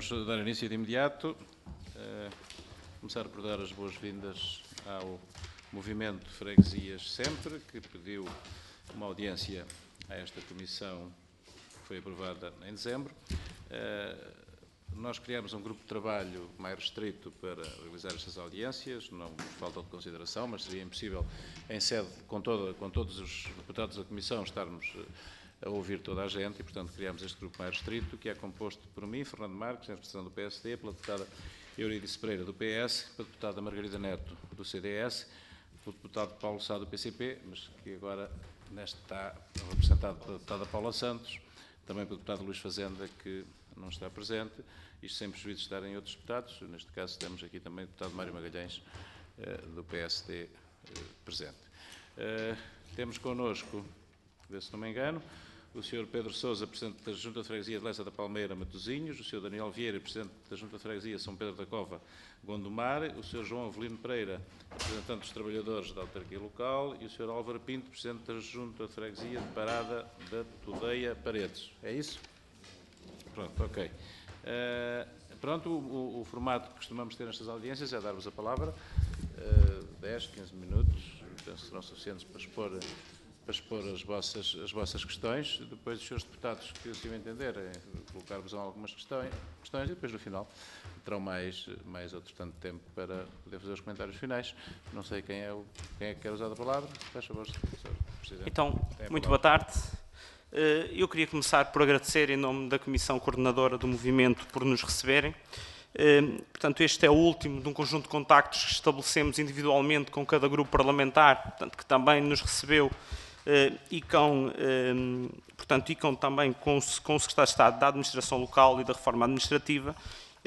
Vamos dar início de imediato. Começar por dar as boas-vindas ao Movimento Freguesias Sempre, que pediu uma audiência a esta comissão que foi aprovada em dezembro. Nós criamos um grupo de trabalho mais restrito para realizar estas audiências, não por falta de consideração, mas seria impossível, em sede, com todos os deputados da Comissão, estarmos a ouvir toda a gente e, portanto, criamos este grupo mais restrito, que é composto por mim, Fernando Marques, em representação do PSD, pela deputada Euridice Pereira, do PS, pela deputada Margarida Neto, do CDS, pelo deputado Paulo Sá, do PCP, mas que agora neste está representado pela deputada Paula Santos, também pelo deputado Luís Fazenda, que não está presente, isto sem prejuízo de estarem outros deputados. Neste caso temos aqui também o deputado Mário Magalhães, do PSD, presente. Temos connosco, se não me engano, o Sr. Pedro Sousa, Presidente da Junta de Freguesia de Lessa da Palmeira, Matosinhos, o Sr. Daniel Vieira, Presidente da Junta de Freguesia São Pedro da Cova, Gondomar, o Sr. João Avelino Pereira, representante dos trabalhadores da autarquia local, e o Sr. Álvaro Pinto, Presidente da Junta de Freguesia de Parada da Tudeia Paredes. É isso? Pronto, ok. Pronto, o formato que costumamos ter nestas audiências é dar-vos a palavra, 10, 15 minutos, penso que serão suficientes para expor as vossas questões. Depois os senhores deputados que assim o entenderem, colocar-vos algumas questões e depois no final terão mais outro tanto tempo para poder fazer os comentários finais. Não sei quem é que quer usar a palavra. Faz favor, Sr. Presidente. Então, muito boa tarde. Eu queria começar por agradecer em nome da Comissão Coordenadora do Movimento por nos receberem. Portanto, este é o último de um conjunto de contactos que estabelecemos individualmente com cada grupo parlamentar, portanto, que também nos recebeu e com também com o Secretário de Estado da Administração Local e da Reforma Administrativa,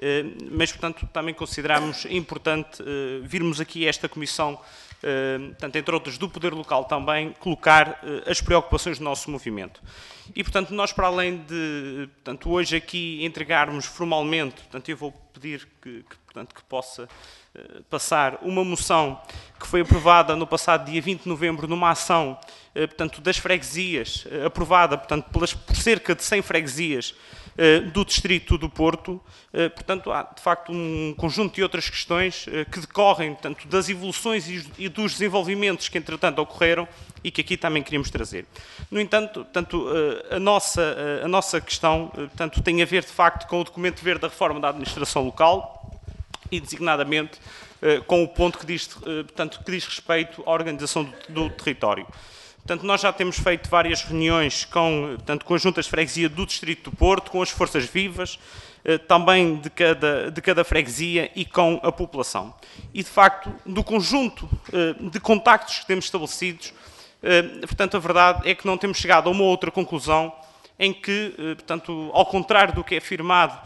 mas, portanto, também consideramos importante virmos aqui a esta Comissão, portanto, entre outras do Poder Local também, colocar as preocupações do nosso movimento. E, portanto, nós, para além de, portanto, hoje aqui entregarmos formalmente, portanto, eu vou pedir que possa passar uma moção que foi aprovada no passado dia 20 de novembro numa ação, portanto, das freguesias, aprovada, portanto, por cerca de 100 freguesias do Distrito do Porto. Portanto, há, de facto, um conjunto de outras questões que decorrem, portanto, das evoluções e dos desenvolvimentos que, entretanto, ocorreram e que aqui também queríamos trazer. No entanto, portanto, a nossa questão, portanto, tem a ver, de facto, com o documento verde da reforma da administração local e, designadamente, com o ponto que diz respeito à organização do território. Portanto, nós já temos feito várias reuniões com as juntas de freguesia do Distrito do Porto, com as forças vivas, também de cada freguesia e com a população. E, de facto, do conjunto de contactos que temos estabelecidos, portanto, a verdade é que não temos chegado a uma outra conclusão em que, portanto, ao contrário do que é afirmado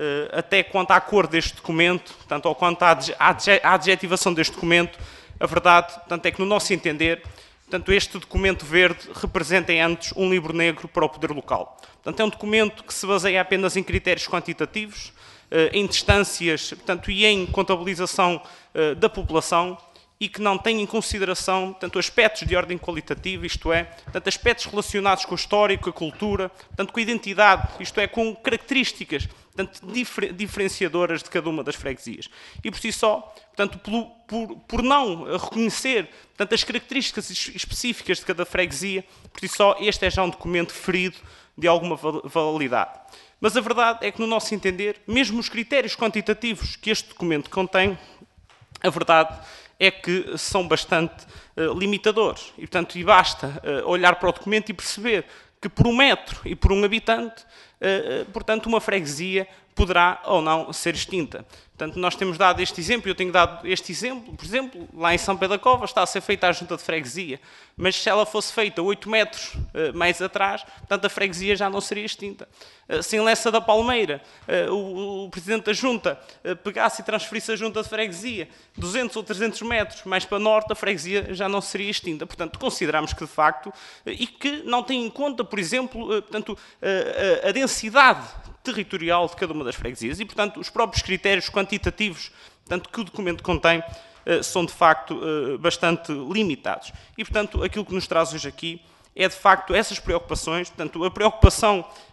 até quanto à cor deste documento, portanto, ou quanto à adjetivação deste documento, a verdade, portanto, é que, no nosso entender, portanto, este documento verde representa antes um livro negro para o poder local. Portanto, é um documento que se baseia apenas em critérios quantitativos, em distâncias, portanto, e em contabilização da população, e que não tem em consideração, portanto, aspectos de ordem qualitativa, isto é, portanto, aspectos relacionados com o histórico, a cultura, portanto, com a identidade, isto é, com características, portanto, diferenciadoras de cada uma das freguesias. E por si só, portanto, por não reconhecer, portanto, as características específicas de cada freguesia, por si só, este é já um documento ferido de alguma validade. Mas a verdade é que, no nosso entender, mesmo os critérios quantitativos que este documento contém, a verdade é que são bastante limitadores. E, portanto, basta olhar para o documento e perceber que por um metro e por um habitante, portanto, uma freguesia poderá ou não ser extinta. Portanto, nós temos dado este exemplo, eu tenho dado este exemplo, por exemplo, lá em São Pedro da Cova está a ser feita a junta de freguesia, mas se ela fosse feita 8 metros mais atrás, portanto, a freguesia já não seria extinta. Se em Lessa da Palmeira o presidente da junta pegasse e transferisse a junta de freguesia 200 ou 300 metros mais para norte, a freguesia já não seria extinta. Portanto, consideramos que, de facto, e que não tem em conta, por exemplo, portanto, a densidade territorial de cada uma das freguesias e, portanto, os próprios critérios quantitativos, portanto, que o documento contém são, de facto, bastante limitados. E, portanto, aquilo que nos traz hoje aqui é, de facto, essas preocupações, portanto, a preocupação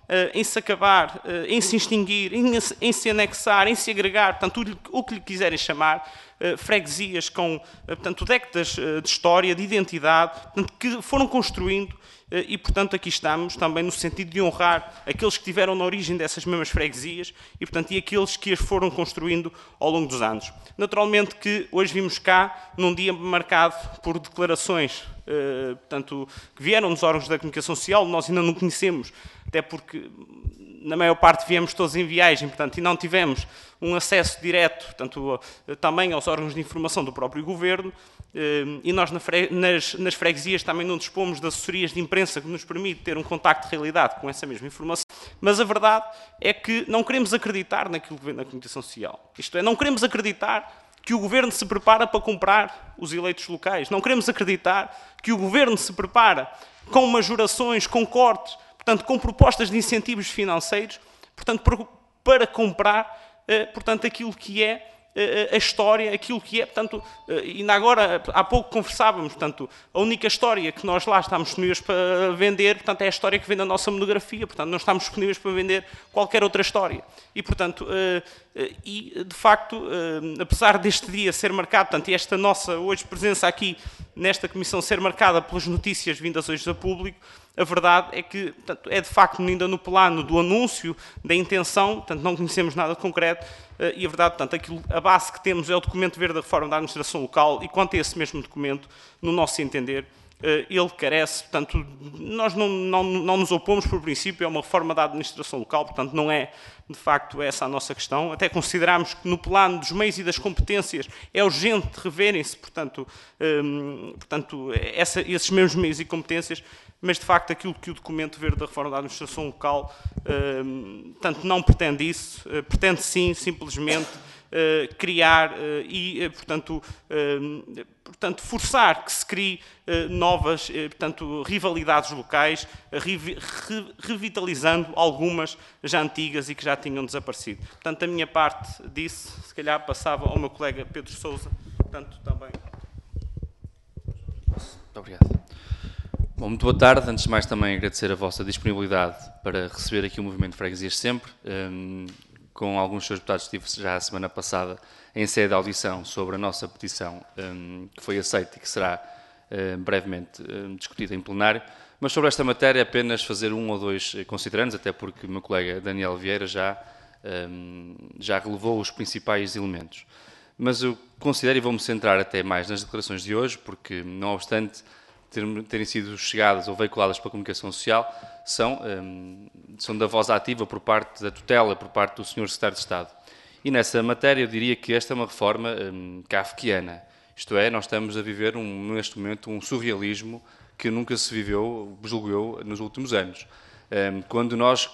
em se acabar, em se extinguir, em se anexar, em se agregar, portanto, o que lhe quiserem chamar, freguesias com, portanto, décadas de história, de identidade, portanto, que foram construindo e, portanto, aqui estamos também no sentido de honrar aqueles que estiveram na origem dessas mesmas freguesias e, portanto, e aqueles que as foram construindo ao longo dos anos. Naturalmente que hoje vimos cá num dia marcado por declarações, portanto, que vieram dos órgãos da comunicação social, nós ainda não conhecemos, até porque na maior parte viemos todos em viagem, portanto, e não tivemos um acesso direto, portanto, também aos órgãos de informação do próprio Governo, e nós nas freguesias também não dispomos de assessorias de imprensa que nos permite ter um contacto de realidade com essa mesma informação, mas a verdade é que não queremos acreditar naquilo que vem na comunicação social. Isto é, não queremos acreditar que o Governo se prepara para comprar os eleitos locais, não queremos acreditar que o Governo se prepara com majorações, com cortes, portanto, com propostas de incentivos financeiros, portanto, para comprar, portanto, aquilo que é a história, aquilo que é, portanto, ainda agora, há pouco conversávamos, portanto, a única história que nós lá estamos disponíveis para vender, portanto, é a história que vem da nossa monografia, portanto, não estamos disponíveis para vender qualquer outra história. E, portanto, de facto, apesar deste dia ser marcado, portanto, e esta nossa hoje presença aqui nesta comissão ser marcada pelas notícias vindas hoje a público, a verdade é que, portanto, é de facto ainda no plano do anúncio, da intenção, portanto, não conhecemos nada de concreto, e a verdade, portanto, a base que temos é o documento verde da reforma da administração local, e quanto a esse mesmo documento, no nosso entender, ele carece, portanto, nós não nos opomos por princípio, é uma reforma da administração local, portanto, não é de facto essa a nossa questão, até consideramos que no plano dos meios e das competências é urgente reverem-se, portanto, esses mesmos meios e competências, mas de facto aquilo que o documento verde da reforma da administração local portanto, não pretende isso, pretende sim, simplesmente, criar e, portanto, forçar que se crie novas, portanto, rivalidades locais, revitalizando algumas já antigas e que já tinham desaparecido. Portanto, da minha parte disso, se calhar passava ao meu colega Pedro Sousa, portanto, também. Muito obrigado. Bom, muito boa tarde. Antes de mais, também agradecer a vossa disponibilidade para receber aqui o Movimento Freguesias Sempre. Com alguns dos seus deputados estive já a semana passada em sede de audição sobre a nossa petição, que foi aceita e que será brevemente discutida em plenário. Mas sobre esta matéria apenas fazer um ou dois considerandos, até porque o meu colega Daniel Vieira já relevou os principais elementos. Mas eu considero, e vou-me centrar até mais nas declarações de hoje, porque não obstante terem sido chegadas ou veiculadas pela comunicação social, são da voz ativa por parte da tutela, por parte do Sr. Secretário de Estado. E nessa matéria eu diria que esta é uma reforma kafkiana. Isto é, nós estamos a viver neste momento um surrealismo que nunca se viveu, julgo eu, nos últimos anos. Quando nós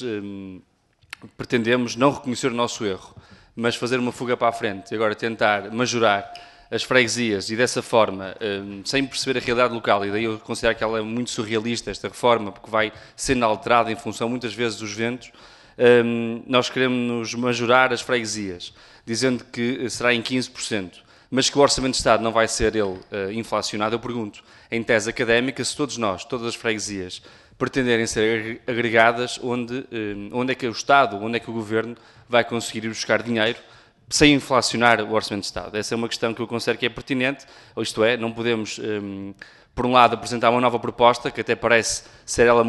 pretendemos não reconhecer o nosso erro, mas fazer uma fuga para a frente e agora tentar majorar as freguesias e dessa forma, sem perceber a realidade local, e daí eu considero que ela é muito surrealista, esta reforma, porque vai sendo alterada em função muitas vezes dos ventos, nós queremos majorar as freguesias, dizendo que será em 15%, mas que o Orçamento de Estado não vai ser ele inflacionado. Eu pergunto, em tese académica, se todos nós, todas as freguesias, pretenderem ser agregadas, onde é que o Estado, onde é que o Governo vai conseguir ir buscar dinheiro sem inflacionar o Orçamento de Estado? Essa é uma questão que eu considero que é pertinente, isto é, não podemos, por um lado, apresentar uma nova proposta, que até parece ser ela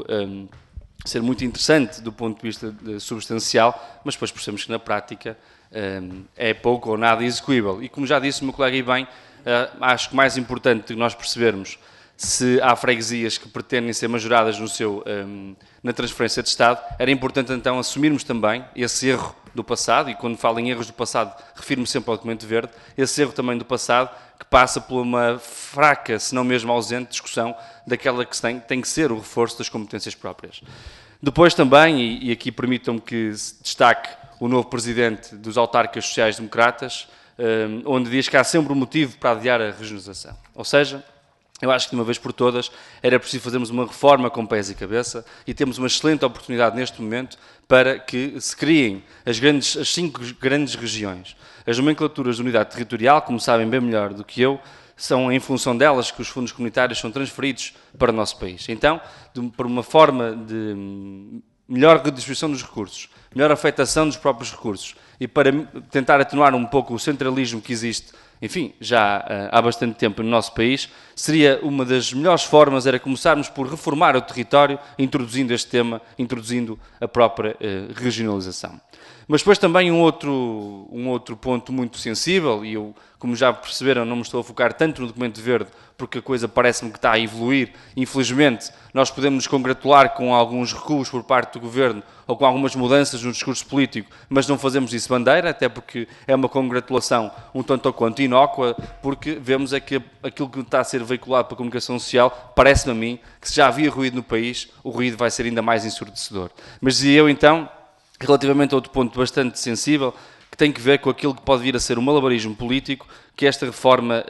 ser muito interessante do ponto de vista substancial, mas depois percebemos que na prática é pouco ou nada execuível. E como já disse o meu colega e bem, acho que mais importante que nós percebermos se há freguesias que pretendem ser majoradas na transferência de Estado, era importante então assumirmos também esse erro do passado, e quando falo em erros do passado, refiro-me sempre ao documento verde, esse erro também do passado, que passa por uma fraca, se não mesmo ausente, discussão daquela que tem que ser o reforço das competências próprias. Depois também, e aqui permitam-me que se destaque o novo presidente dos autarcas sociais-democratas, onde diz que há sempre um motivo para adiar a regionalização. Ou seja, eu acho que de uma vez por todas era preciso fazermos uma reforma com pés e cabeça, e temos uma excelente oportunidade neste momento para que se criem as 5 grandes regiões. As nomenclaturas de unidade territorial, como sabem bem melhor do que eu, são em função delas que os fundos comunitários são transferidos para o nosso país. Então, por uma forma melhor redistribuição dos recursos, melhor afetação dos próprios recursos e para tentar atenuar um pouco o centralismo que existe, enfim, já há bastante tempo no nosso país, seria uma das melhores formas era começarmos por reformar o território, introduzindo este tema, introduzindo a própria regionalização. Mas depois também um outro ponto muito sensível, e eu, como já perceberam, não me estou a focar tanto no documento verde, porque a coisa parece-me que está a evoluir. Infelizmente, nós podemos nos congratular com alguns recuos por parte do Governo ou com algumas mudanças no discurso político, mas não fazemos isso bandeira, até porque é uma congratulação um tanto ou quanto inócua, porque vemos é que aquilo que está a ser veiculado pela comunicação social, parece-me a mim, que se já havia ruído no país, o ruído vai ser ainda mais ensurdecedor. Mas dizia eu então, relativamente a outro ponto bastante sensível, que tem que ver com aquilo que pode vir a ser um malabarismo político que esta reforma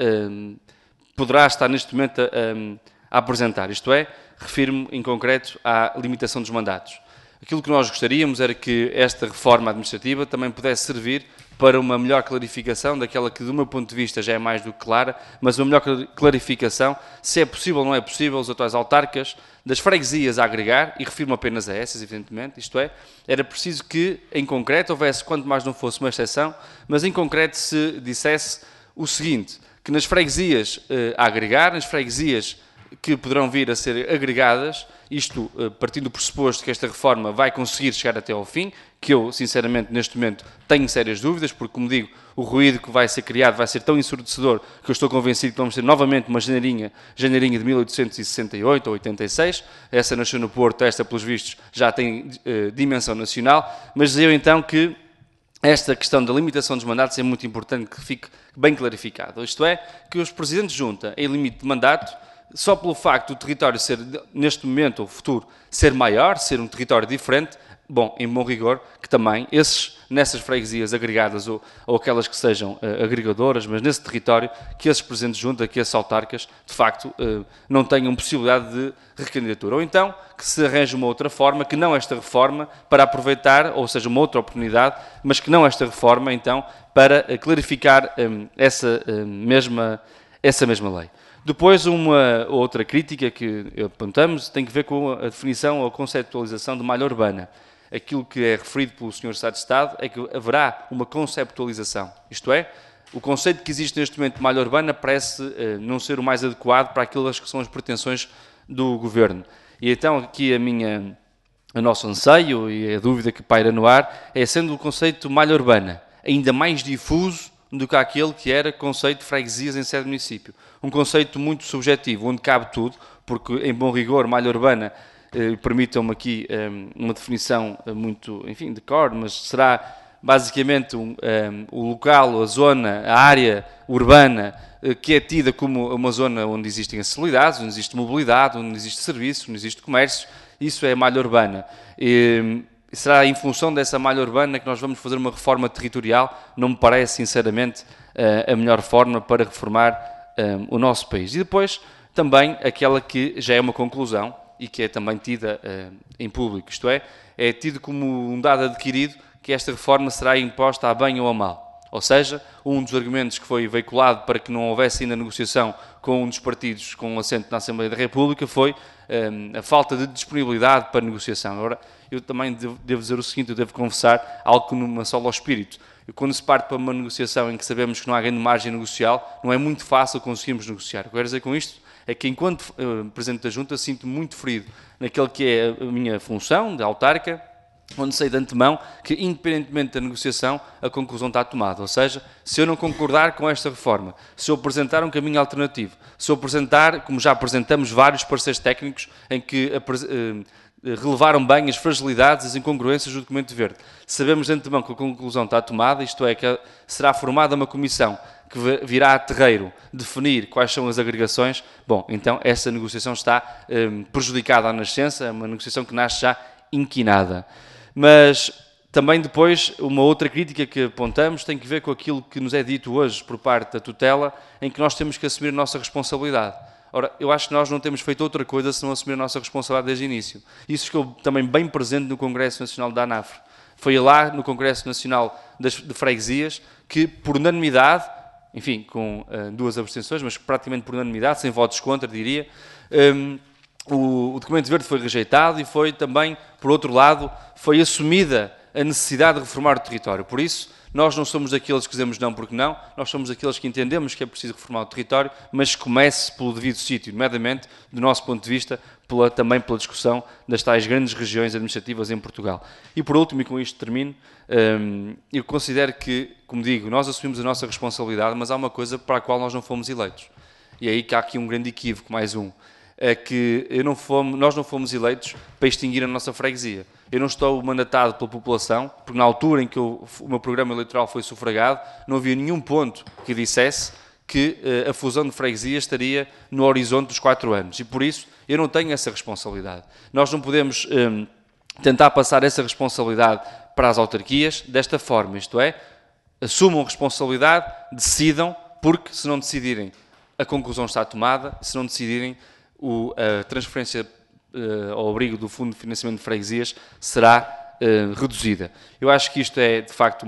poderá estar neste momento a apresentar. Isto é, refiro-me em concreto à limitação dos mandatos. Aquilo que nós gostaríamos era que esta reforma administrativa também pudesse servir para uma melhor clarificação daquela que, do meu ponto de vista, já é mais do que clara, mas uma melhor clarificação, se é possível ou não é possível, os atuais autarcas das freguesias a agregar, e refiro-me apenas a essas, evidentemente, isto é, era preciso que, em concreto, houvesse, quanto mais não fosse uma exceção, mas em concreto se dissesse o seguinte, que nas freguesias a agregar, nas freguesias que poderão vir a ser agregadas, isto partindo do pressuposto que esta reforma vai conseguir chegar até ao fim, que eu, sinceramente, neste momento, tenho sérias dúvidas, porque, como digo, o ruído que vai ser criado vai ser tão ensurdecedor que eu estou convencido que vamos ter novamente uma janeirinha de 1868 ou 86, essa nasceu no Porto, esta, pelos vistos, já tem dimensão nacional, mas dizia eu então que esta questão da limitação dos mandatos é muito importante que fique bem clarificado. Isto é, que os presidentes de junta em limite de mandato, só pelo facto do território ser, neste momento ou futuro, ser maior, ser um território diferente, bom, em bom rigor, que também nessas freguesias agregadas ou aquelas que sejam agregadoras, mas nesse território, que esses presidentes de junta, que esses autarcas, de facto, não tenham possibilidade de recandidatura. Ou então, que se arranje uma outra forma, que não esta reforma, para aproveitar, ou seja, uma outra oportunidade, mas que não esta reforma, então, para clarificar essa mesma lei. Depois, uma outra crítica que apontamos tem que ver com a definição ou a conceptualização de malha urbana. Aquilo que é referido pelo Sr. Secretário de Estado é que haverá uma conceptualização. Isto é, o conceito que existe neste momento de malha urbana parece não ser o mais adequado para aquelas que são as pretensões do Governo. E então aqui o nosso anseio e a dúvida que paira no ar é sendo o conceito de malha urbana ainda mais difuso do que aquele que era conceito de freguesias em sede de município. Um conceito muito subjetivo, onde cabe tudo, porque, em bom rigor, malha urbana, permitam-me aqui uma definição muito, enfim, de cor, mas será basicamente o local, a zona, a área urbana que é tida como uma zona onde existem acessibilidades, onde existe mobilidade, onde existe serviço, onde existe comércio. Isso é malha urbana. E será em função dessa malha urbana que nós vamos fazer uma reforma territorial. Não me parece, sinceramente, a melhor forma para reformar o nosso país. E depois, também, aquela que já é uma conclusão e que é também tida em público, isto é tido como um dado adquirido que esta reforma será imposta a bem ou a mal. Ou seja, um dos argumentos que foi veiculado para que não houvesse ainda negociação com um dos partidos com assento na Assembleia da República foi a falta de disponibilidade para negociação. Agora, eu também devo dizer o seguinte, eu devo confessar algo que numa sola ao espírito. Quando se parte para uma negociação em que sabemos que não há grande margem negocial, não é muito fácil conseguirmos negociar. O que eu quero dizer com isto é que, enquanto Presidente da Junta, sinto-me muito ferido naquele que é a minha função de autarca, onde sei de antemão que, independentemente da negociação, a conclusão está tomada. Ou seja, se eu não concordar com esta reforma, se eu apresentar um caminho alternativo, se eu apresentar, como já apresentamos, vários pareceres técnicos em que relevaram bem as fragilidades e as incongruências do documento verde. Sabemos de antemão que a conclusão está tomada, isto é, que será formada uma comissão que virá a terreiro definir quais são as agregações. Bom, então essa negociação está prejudicada à nascença, é uma negociação que nasce já inquinada. Mas também depois, uma outra crítica que apontamos tem que ver com aquilo que nos é dito hoje por parte da tutela, em que nós temos que assumir a nossa responsabilidade. Ora, eu acho que nós não temos feito outra coisa senão assumir a nossa responsabilidade desde o início. Isso ficou também bem presente no Congresso Nacional da ANAFRE. Foi lá, no Congresso Nacional de Freguesias, que por unanimidade, enfim, com duas abstenções, mas praticamente por unanimidade, sem votos contra, diria, o documento verde foi rejeitado e foi também, por outro lado, foi assumida a necessidade de reformar o território. Por isso, nós não somos daqueles que dizemos não porque não, nós somos daqueles que entendemos que é preciso reformar o território, mas comece pelo devido sítio, nomeadamente, do nosso ponto de vista, também pela discussão das tais grandes regiões administrativas em Portugal. E por último, e com isto termino, eu considero que, como digo, nós assumimos a nossa responsabilidade, mas há uma coisa para a qual nós não fomos eleitos. E é aí que há aqui um grande equívoco, mais um. É que nós não fomos eleitos para extinguir a nossa freguesia. Eu não estou mandatado pela população, porque na altura em que o meu programa eleitoral foi sufragado, não havia nenhum ponto que dissesse que a fusão de freguesias estaria no horizonte dos 4 anos. E por isso eu não tenho essa responsabilidade. Nós não podemos tentar passar essa responsabilidade para as autarquias desta forma, isto é, assumam responsabilidade, decidam, porque se não decidirem, a conclusão está tomada, se não decidirem, a transferência ao abrigo do Fundo de Financiamento de Freguesias será reduzida. Eu acho que isto é, de facto,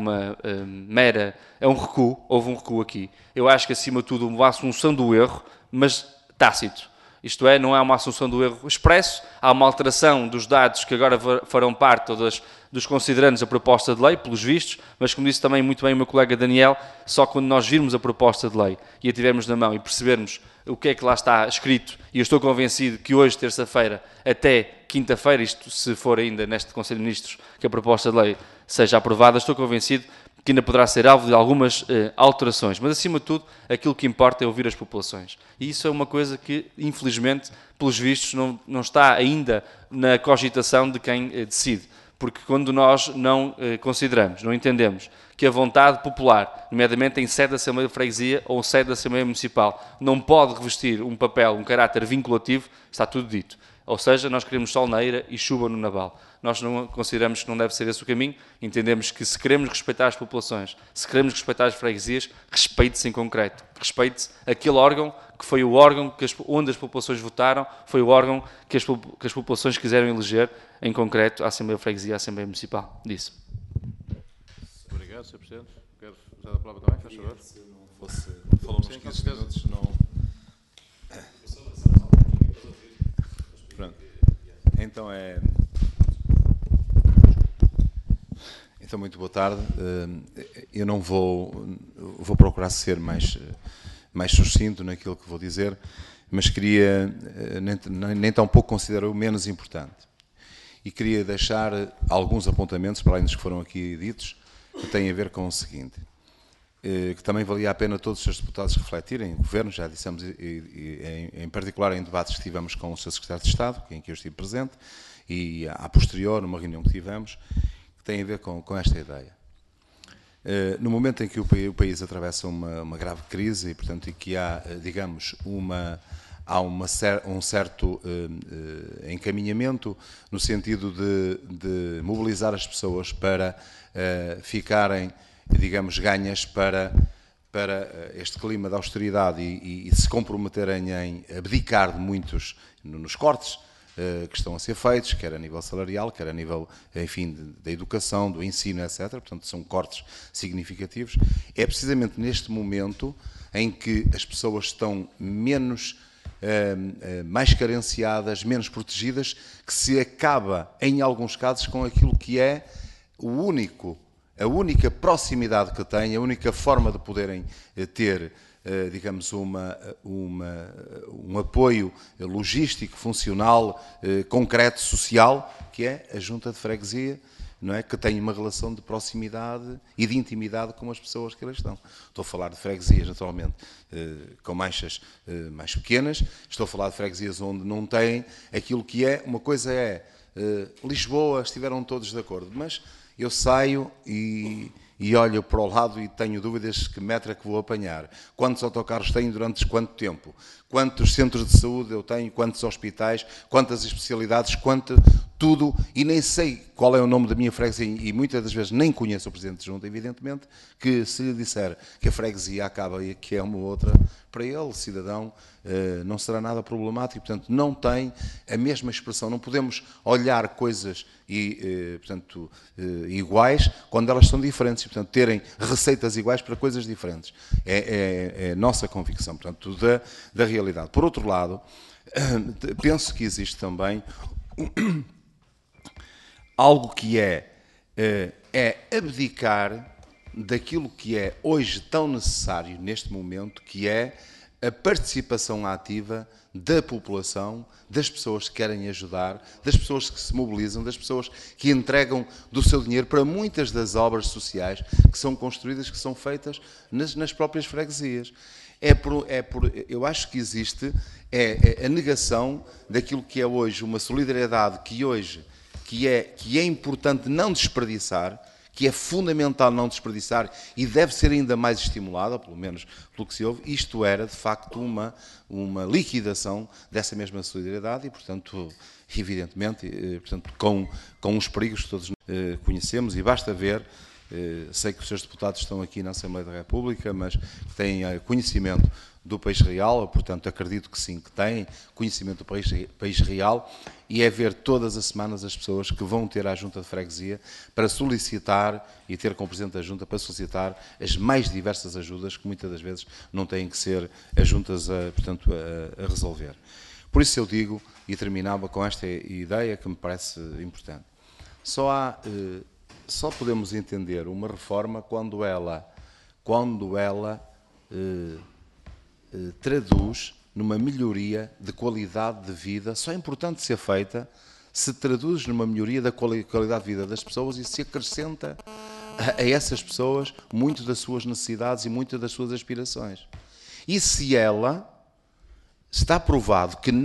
é um recuo, houve um recuo aqui. Eu acho que, acima de tudo, uma assunção do erro, mas tácito. Isto é, não é uma assunção do erro expresso, há uma alteração dos dados que agora farão parte dos considerandos da proposta de lei, pelos vistos, mas como disse também muito bem o meu colega Daniel, só quando nós virmos a proposta de lei e a tivermos na mão e percebermos o que é que lá está escrito, e eu estou convencido que hoje, terça-feira, até quinta-feira, isto se for ainda neste Conselho de Ministros, que a proposta de lei seja aprovada, estou convencido que ainda poderá ser alvo de algumas alterações, mas acima de tudo, aquilo que importa é ouvir as populações. E isso é uma coisa que, infelizmente, pelos vistos, não está ainda na cogitação de quem decide. Porque quando nós não consideramos, não entendemos que a vontade popular, nomeadamente em sede da Assembleia de Freguesia ou sede da Assembleia Municipal, não pode revestir um papel, um caráter vinculativo, está tudo dito. Ou seja, nós queremos sol na eira e chuva no naval. Nós não consideramos que não deve ser esse o caminho, entendemos que se queremos respeitar as populações, se queremos respeitar as freguesias, respeite-se em concreto. Respeite-se aquele órgão que foi o órgão onde as populações votaram, foi o órgão que as populações quiseram eleger, em concreto, a Assembleia de Freguesia e a Assembleia Municipal. Disse. Obrigado, Sr. Presidente. Quero usar a palavra também, faz favor. Se eu não fosse falar uns 15 minutos, não... Pronto. Então, muito boa tarde. Eu não vou procurar ser mais sucinto naquilo que vou dizer, mas queria, nem tão pouco considero o menos importante. E queria deixar alguns apontamentos, para além dos que foram aqui ditos, que têm a ver com o seguinte, que também valia a pena todos os seus deputados refletirem, o Governo, já dissemos, em particular em debates que tivemos com o Sr. Secretário de Estado, em que eu estive presente, e a posterior, numa reunião que tivemos, que tem a ver com esta ideia. No momento em que o país atravessa uma grave crise, e portanto, e que há, digamos, um certo encaminhamento no sentido de mobilizar as pessoas para ficarem, digamos, ganhas para este clima de austeridade e se comprometerem em abdicar de muitos nos cortes que estão a ser feitos, quer a nível salarial, quer a nível, enfim, da educação, do ensino, etc. Portanto, são cortes significativos. É precisamente neste momento em que as pessoas estão mais carenciadas, menos protegidas, que se acaba, em alguns casos, com aquilo que é a única proximidade que têm, a única forma de poderem ter, digamos, um apoio logístico, funcional, concreto, social, que é a Junta de Freguesia, não é? Que tem uma relação de proximidade e de intimidade com as pessoas que lá estão. Estou a falar de freguesias, naturalmente, com manchas mais pequenas, estou a falar de freguesias onde não têm aquilo que é, uma coisa é Lisboa, estiveram todos de acordo, mas eu saio e olho para o lado e tenho dúvidas que metro é que vou apanhar. Quantos autocarros tenho durante quanto tempo? Quantos centros de saúde eu tenho? Quantos hospitais? Quantas especialidades? Quanto tudo? E nem sei qual é o nome da minha freguesia e muitas das vezes nem conheço o Presidente de Junta, evidentemente, que se lhe disser que a freguesia acaba e que é uma outra, para ele, cidadão, não será nada problemático. Portanto, não tem a mesma expressão. Não podemos olhar coisas iguais quando elas são diferentes. E, portanto, terem receitas iguais para coisas diferentes. É a nossa convicção, portanto, da realidade. Por outro lado, penso que existe também algo que é abdicar daquilo que é hoje tão necessário neste momento, que é a participação ativa da população, das pessoas que querem ajudar, das pessoas que se mobilizam, das pessoas que entregam do seu dinheiro para muitas das obras sociais que são construídas, que são feitas nas próprias freguesias. Eu acho que existe a negação daquilo que é hoje uma solidariedade que é importante não desperdiçar, que é fundamental não desperdiçar e deve ser ainda mais estimulada, pelo menos pelo que se ouve. Isto era, de facto, uma liquidação dessa mesma solidariedade e, portanto, evidentemente, com os perigos que todos conhecemos, e basta ver, sei que os seus deputados estão aqui na Assembleia da República, mas têm conhecimento do país real, portanto, acredito que sim, que têm conhecimento do país real, e é ver todas as semanas as pessoas que vão ter à Junta de Freguesia para solicitar e ter com o Presidente da Junta para solicitar as mais diversas ajudas que muitas das vezes não têm que ser as juntas a resolver. Por isso eu digo, e terminava com esta ideia que me parece importante, só podemos entender uma reforma quando ela traduz numa melhoria de qualidade de vida. Só é importante ser feita se traduz numa melhoria da qualidade de vida das pessoas e se acrescenta a essas pessoas muito das suas necessidades e muito das suas aspirações. E se ela está provado que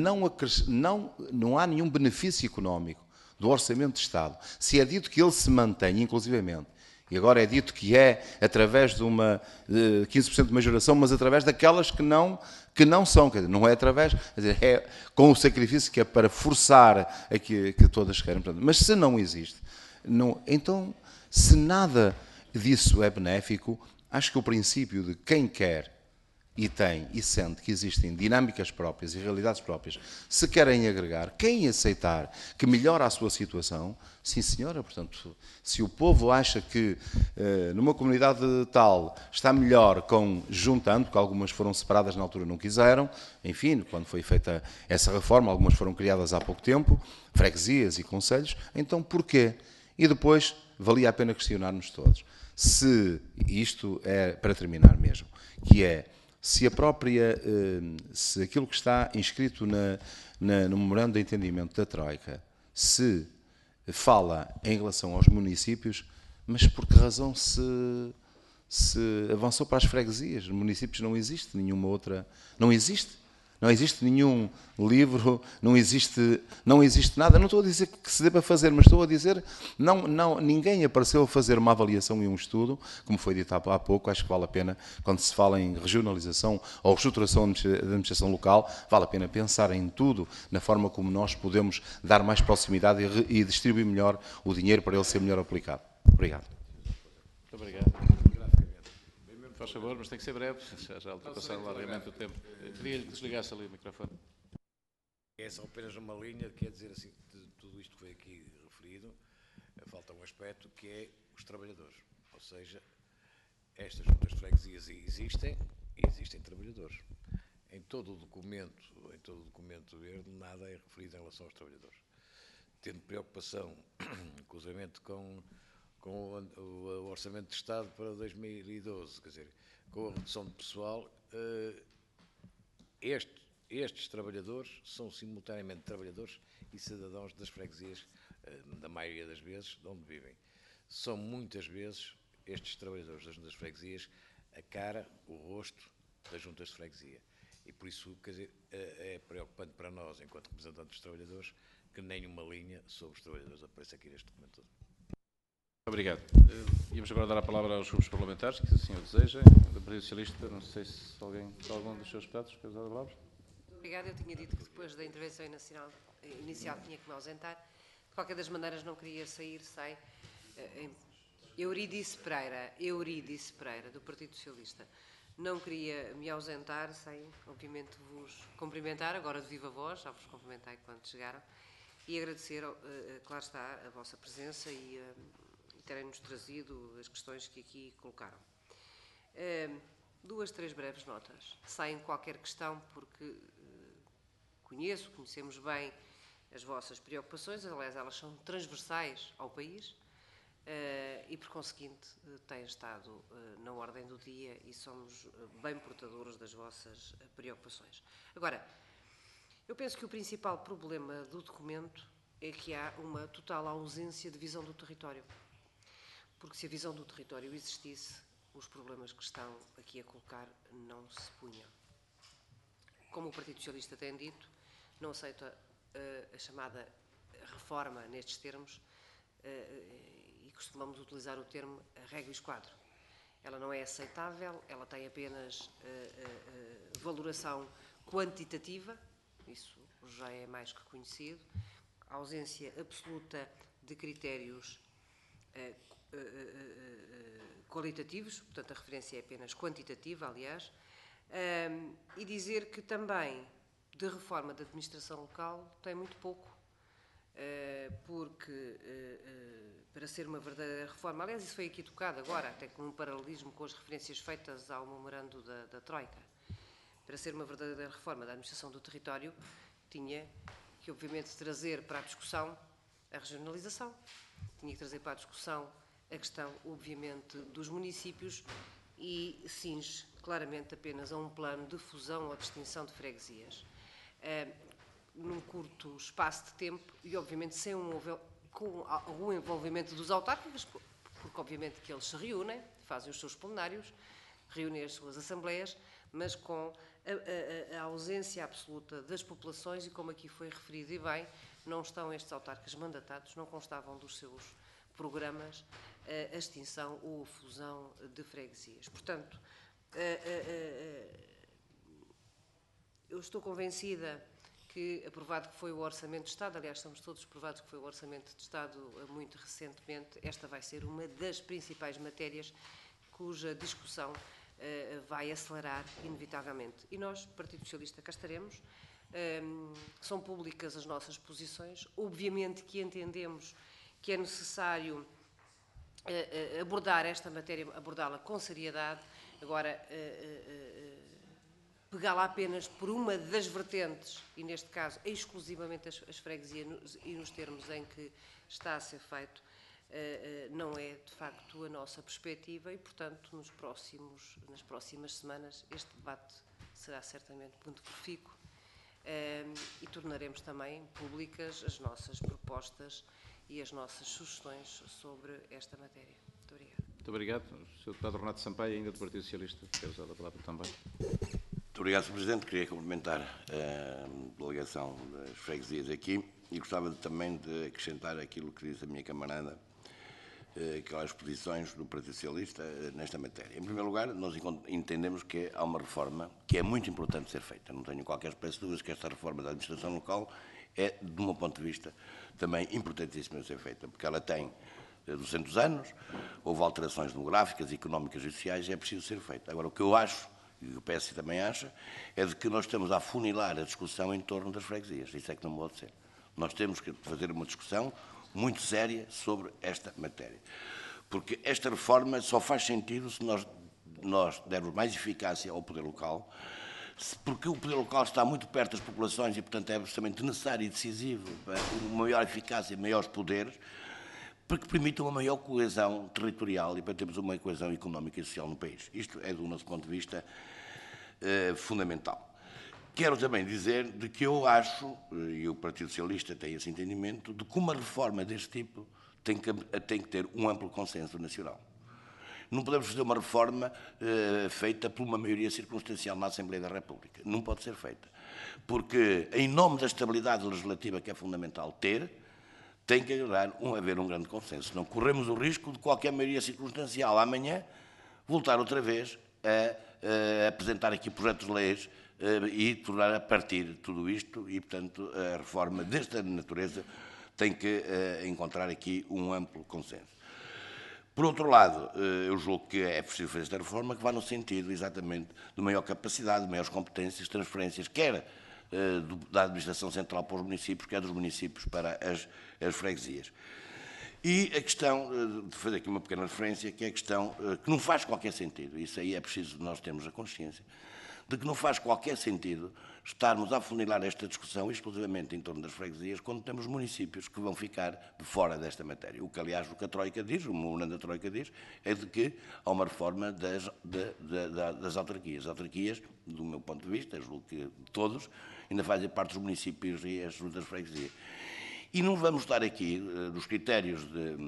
não há nenhum benefício económico do Orçamento de Estado, se é dito que ele se mantém, inclusivamente, e agora é dito que é através de uma 15% de majoração, mas através daquelas que não são, quer dizer, não é através, quer dizer, é com o sacrifício que é para forçar a que todas queiram. Mas se não existe, então, se nada disso é benéfico, acho que o princípio de quem quer e tem e sente que existem dinâmicas próprias e realidades próprias, se querem agregar, quem aceitar que melhora a sua situação, sim senhora, portanto, se o povo acha que numa comunidade tal está melhor juntando, porque algumas foram separadas na altura não quiseram, enfim, quando foi feita essa reforma, algumas foram criadas há pouco tempo, freguesias e concelhos, então porquê? E depois valia a pena questionar-nos todos. Se isto é, para terminar mesmo, que é, se aquilo que está inscrito no memorando de entendimento da Troika se fala em relação aos municípios, mas por que razão se avançou para as freguesias? Nos municípios não existe nenhuma outra... Não existe nenhum livro, não existe nada. Não estou a dizer que se deva fazer, mas estou a dizer, ninguém apareceu a fazer uma avaliação e um estudo, como foi dito há pouco. Acho que vale a pena, quando se fala em regionalização ou reestruturação da administração local, vale a pena pensar em tudo, na forma como nós podemos dar mais proximidade e distribuir melhor o dinheiro para ele ser melhor aplicado. Obrigado. Muito obrigado. Faz favor, mas tem que ser breve, já ultrapassaram largamente o tempo. Queria-lhe que desligasse ali o microfone. É só apenas uma linha, quer dizer assim, de tudo isto que foi aqui referido, falta um aspecto que é os trabalhadores. Ou seja, estas juntas de freguesias existem e existem trabalhadores. Em todo o documento verde, nada é referido em relação aos trabalhadores. Tendo preocupação, inclusivamente, com o Orçamento de Estado para 2012, quer dizer, com a redução de pessoal, estes trabalhadores são simultaneamente trabalhadores e cidadãos das freguesias, da maioria das vezes, de onde vivem. São muitas vezes estes trabalhadores das juntas de freguesias a cara, o rosto das juntas de freguesia. E por isso, quer dizer, é preocupante para nós, enquanto representantes dos trabalhadores, que nenhuma linha sobre os trabalhadores apareça aqui neste documento todo. Obrigado. Íamos agora dar a palavra aos grupos parlamentares, que assim o desejem. Do Partido Socialista, não sei se algum dos seus deputados quer usar a palavra. Obrigada. Eu tinha dito que depois da intervenção inicial tinha que me ausentar. De qualquer das maneiras, não queria sair sem Euridice Pereira, do Partido Socialista. Não queria me ausentar sem, obviamente, vos cumprimentar, agora de viva voz, já vos cumprimentei quando chegaram, e agradecer, claro está, a vossa presença e terem-nos trazido as questões que aqui colocaram. 2, 3 breves notas, sem qualquer questão, porque conhecemos bem as vossas preocupações, aliás, elas são transversais ao país e, por conseguinte, têm estado na ordem do dia e somos bem portadores das vossas preocupações. Agora, eu penso que o principal problema do documento é que há uma total ausência de visão do território. Porque se a visão do território existisse, os problemas que estão aqui a colocar não se punham. Como o Partido Socialista tem dito, não aceita a chamada reforma nestes termos e costumamos utilizar o termo régua e esquadro. Ela não é aceitável, ela tem apenas valoração quantitativa, isso já é mais que conhecido, a ausência absoluta de critérios qualitativos, portanto a referência é apenas quantitativa, aliás, e dizer que também de reforma da administração local tem muito pouco, porque para ser uma verdadeira reforma, aliás isso foi aqui tocado agora, até com um paralelismo com as referências feitas ao memorando da Troika, para ser uma verdadeira reforma da administração do território, tinha que obviamente trazer para a discussão a regionalização, tinha que trazer para a discussão a questão, obviamente, dos municípios e cinge claramente apenas a um plano de fusão ou de extinção de freguesias. Num curto espaço de tempo e, obviamente, com o envolvimento dos autárquicos, porque, obviamente, que eles se reúnem, fazem os seus plenários, reúnem as suas assembleias, mas com a ausência absoluta das populações e, como aqui foi referido e bem, não estão estes autarcas mandatados, não constavam dos seus programas a extinção ou a fusão de freguesias. Portanto, eu estou convencida que, aprovado que foi o Orçamento de Estado, aliás, estamos todos provados que foi o Orçamento de Estado muito recentemente, esta vai ser uma das principais matérias cuja discussão vai acelerar inevitavelmente. E nós, Partido Socialista, cá estaremos. São públicas as nossas posições. Obviamente que entendemos que é necessário abordar esta matéria, abordá-la com seriedade. Agora, pegá-la apenas por uma das vertentes, e neste caso exclusivamente as freguesias e nos termos em que está a ser feito, não é de facto a nossa perspectiva e, portanto, nas próximas semanas este debate será certamente muito profícuo e tornaremos também públicas as nossas propostas e as nossas sugestões sobre esta matéria. Muito obrigada. Muito obrigado. O Sr. Deputado Renato Sampaio, ainda do Partido Socialista, quer usar a palavra também. Muito obrigado, Sr. Presidente. Queria cumprimentar a delegação das freguesias aqui e gostava também de acrescentar aquilo que disse a minha camarada, aquelas posições do Partido Socialista nesta matéria. Em primeiro lugar, nós entendemos que há uma reforma que é muito importante ser feita. Não tenho qualquer espécie de dúvidas que esta reforma da administração local é, de um ponto de vista, também importantíssima de ser feita, porque ela tem 200 anos, houve alterações demográficas, económicas e sociais, e é preciso ser feita. Agora, o que eu acho, e o PS também acha, é de que nós estamos a afunilar a discussão em torno das freguesias. Isso é que não pode ser. Nós temos que fazer uma discussão muito séria sobre esta matéria. Porque esta reforma só faz sentido se nós dermos mais eficácia ao poder local, porque o poder local está muito perto das populações e, portanto, é absolutamente necessário e decisivo para uma maior eficácia, maiores poderes, para que permita uma maior coesão territorial e para termos uma coesão económica e social no país. Isto é, do nosso ponto de vista, fundamental. Quero também dizer de que eu acho, e o Partido Socialista tem esse entendimento, de que uma reforma deste tipo tem que ter um amplo consenso nacional. Não podemos fazer uma reforma feita por uma maioria circunstancial na Assembleia da República. Não pode ser feita. Porque, em nome da estabilidade legislativa que é fundamental ter, tem que haver um grande consenso. Senão corremos o risco de qualquer maioria circunstancial amanhã voltar outra vez a apresentar aqui projetos de leis e tornar a partir tudo isto e, portanto, a reforma desta natureza tem que encontrar aqui um amplo consenso. Por outro lado, eu julgo que é preciso fazer esta reforma que vá no sentido exatamente de maior capacidade, de maiores competências, transferências, quer da administração central para os municípios, quer dos municípios para as freguesias. E a questão, de fazer aqui uma pequena referência, que é a questão que não faz qualquer sentido, isso aí é preciso nós termos a consciência, de que não faz qualquer sentido estarmos a afunilar esta discussão exclusivamente em torno das freguesias quando temos municípios que vão ficar de fora desta matéria. O que, aliás, o que a Troika diz, o memorando da Troika diz, é de que há uma reforma das autarquias. As autarquias, do meu ponto de vista, julgo que todos, ainda fazem parte dos municípios e as juntas de freguesia. E não vamos estar aqui, dos critérios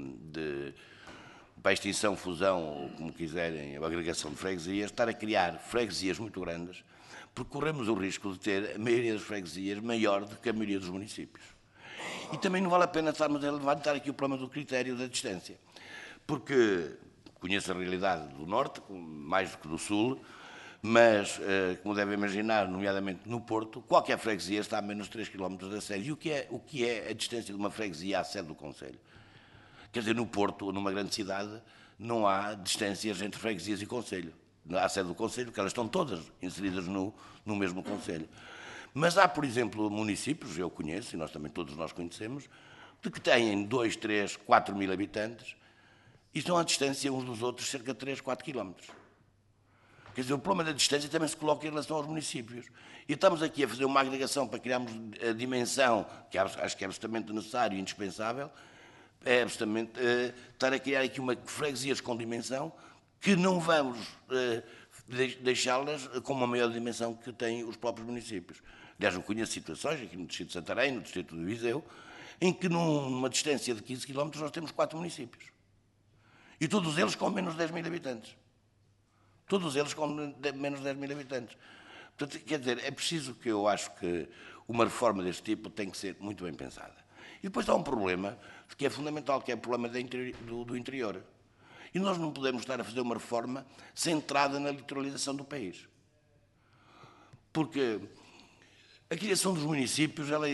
para a extinção, fusão, ou como quiserem, a agregação de freguesias, estar a criar freguesias muito grandes, porque corremos o risco de ter a maioria das freguesias maior do que a maioria dos municípios. E também não vale a pena estarmos a levantar aqui o problema do critério da distância, porque conheço a realidade do Norte, mais do que do Sul, mas, como devem imaginar, nomeadamente no Porto, qualquer freguesia está a menos de 3 km da sede. E o que é a distância de uma freguesia à sede do Conselho? Quer dizer, no Porto, ou numa grande cidade, não há distâncias entre freguesias e Conselho. À sede do Conselho, porque elas estão todas inseridas no mesmo Conselho. Mas há, por exemplo, municípios, eu conheço, e todos nós conhecemos, de que têm 2, 3, 4 mil habitantes e estão à distância uns dos outros cerca de 3, 4 quilómetros. Quer dizer, o problema da distância também se coloca em relação aos municípios. E estamos aqui a fazer uma agregação para criarmos a dimensão, que acho que é absolutamente necessário e indispensável, é absolutamente estar a criar aqui uma freguesias com dimensão que não vamos deixá-las com uma maior dimensão que têm os próprios municípios. Aliás, eu conheço situações, aqui no distrito de Santarém, no distrito de Viseu, em que numa distância de 15 km nós temos 4 municípios. E todos eles com menos de 10 mil habitantes. Todos eles com menos de 10 mil habitantes. Portanto, quer dizer, é preciso que eu acho que uma reforma deste tipo tem que ser muito bem pensada. E depois há um problema que é fundamental, que é o problema do interior. E nós não podemos estar a fazer uma reforma centrada na litoralização do país. Porque a criação dos municípios, ela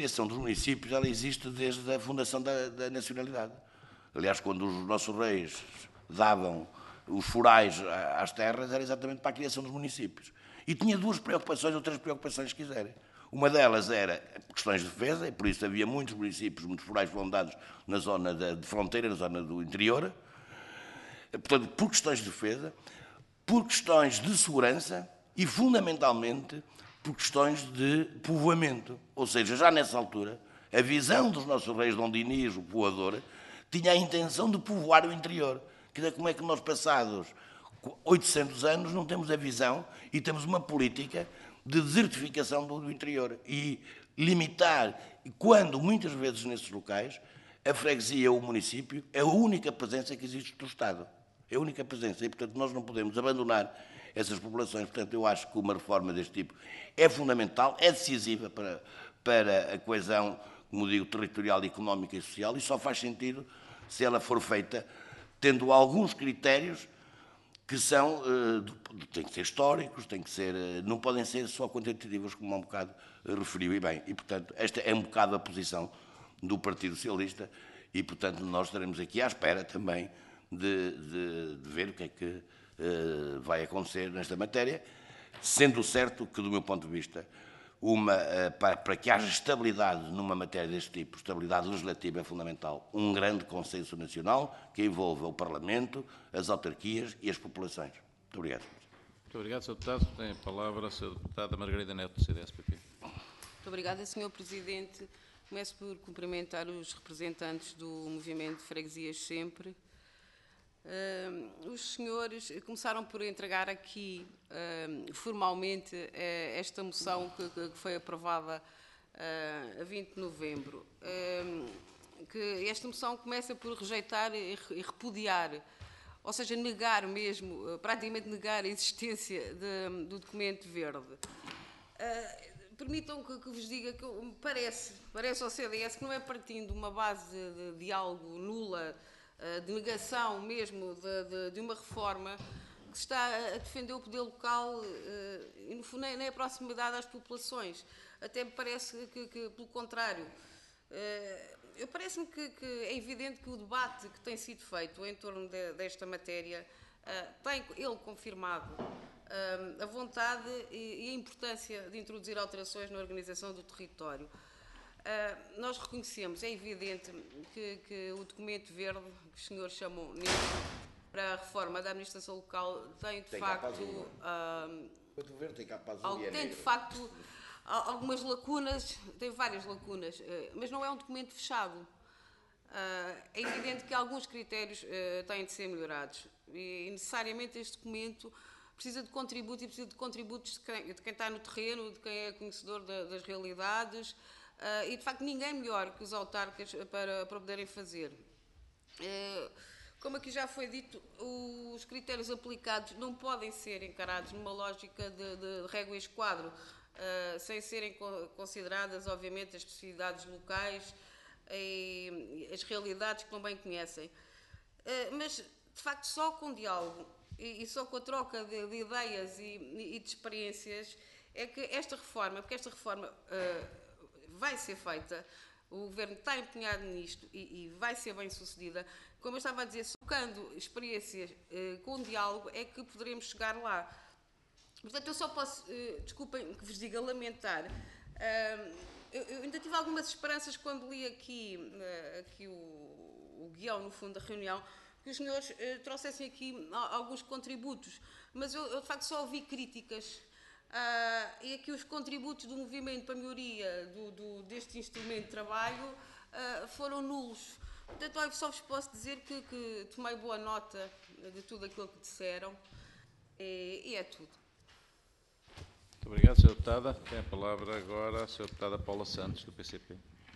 existe desde a fundação da nacionalidade. Aliás, quando os nossos reis davam os forais às terras, era exatamente para a criação dos municípios. E tinha 2 preocupações ou 3 preocupações, se quiserem. Uma delas era questões de defesa, e por isso havia muitos municípios, muitos forais foram dados na zona de fronteira, na zona do interior. Portanto, por questões de defesa, por questões de segurança e, fundamentalmente, por questões de povoamento. Ou seja, já nessa altura, a visão dos nossos reis Dom Dinis, o povoador, tinha a intenção de povoar o interior. Quer dizer, como é que nós, passados 800 anos, não temos a visão e temos uma política de desertificação do interior e limitar, quando muitas vezes nesses locais, a freguesia ou o município é a única presença que existe do Estado. É a única presença e, portanto, nós não podemos abandonar essas populações. Portanto, eu acho que uma reforma deste tipo é fundamental, é decisiva para a coesão, como digo, territorial, económica e social, e só faz sentido se ela for feita tendo alguns critérios que são, têm que ser históricos, não podem ser só quantitativos, como há um bocado referiu, e bem, e portanto, esta é um bocado a posição do Partido Socialista, e portanto, nós estaremos aqui à espera também de ver o que é que vai acontecer nesta matéria, sendo certo que, do meu ponto de vista, para que haja estabilidade numa matéria deste tipo, estabilidade legislativa é fundamental, um grande consenso nacional que envolva o Parlamento, as autarquias e as populações. Muito obrigado. Muito obrigado, Sr. Deputado. Tem a palavra a Sra. Deputada Margarida Neto, do CDS-PP. Muito obrigada, Sr. Presidente. Começo por cumprimentar os representantes do Movimento de Freguesias Sempre. Os senhores começaram por entregar aqui formalmente esta moção que foi aprovada a 20 de novembro. Que esta moção começa por rejeitar e repudiar, ou seja, negar mesmo, praticamente negar a existência do documento verde. Permitam que vos diga que parece ao CDS que não é partindo de uma base de diálogo nula, de negação mesmo de uma reforma que se está a defender o poder local e, no fundo, nem a proximidade às populações. Até me parece que pelo contrário, parece-me que é evidente que o debate que tem sido feito em torno desta matéria tem ele confirmado a vontade e a importância de introduzir alterações na organização do território. Nós reconhecemos, é evidente, que o documento verde, que os senhores chamam para a reforma da administração local tem de Tem cá para facto azul, o governo tem cá para azul e é tem de negro. facto algumas lacunas, tem várias lacunas, mas não é um documento fechado. É evidente que alguns critérios têm de ser melhorados e necessariamente este documento precisa de contributos e precisa de contributos de quem está no terreno, de quem é conhecedor das realidades e de facto ninguém melhor que os autarcas para poderem fazer. Como aqui já foi dito, os critérios aplicados não podem ser encarados numa lógica de régua e esquadro, sem serem consideradas, obviamente, as especificidades locais e as realidades que também conhecem. Mas, de facto, só com diálogo e só com a troca de ideias e de experiências é que esta reforma, porque esta reforma vai ser feita, o Governo está empenhado nisto e vai ser bem sucedida. Como eu estava a dizer, trocando experiências com diálogo é que poderemos chegar lá. Portanto, eu só posso, desculpem que vos diga, lamentar. Eu ainda tive algumas esperanças quando li aqui o guião, no fundo, da reunião, que os senhores trouxessem aqui alguns contributos, mas eu de facto só ouvi críticas. E aqui os contributos do movimento para a melhoria deste instrumento de trabalho foram nulos. Portanto, eu só vos posso dizer que tomei boa nota de tudo aquilo que disseram e é tudo. Muito obrigado, Sra. Deputada. Tem a palavra agora a Sra. Deputada Paula Santos, do PCP.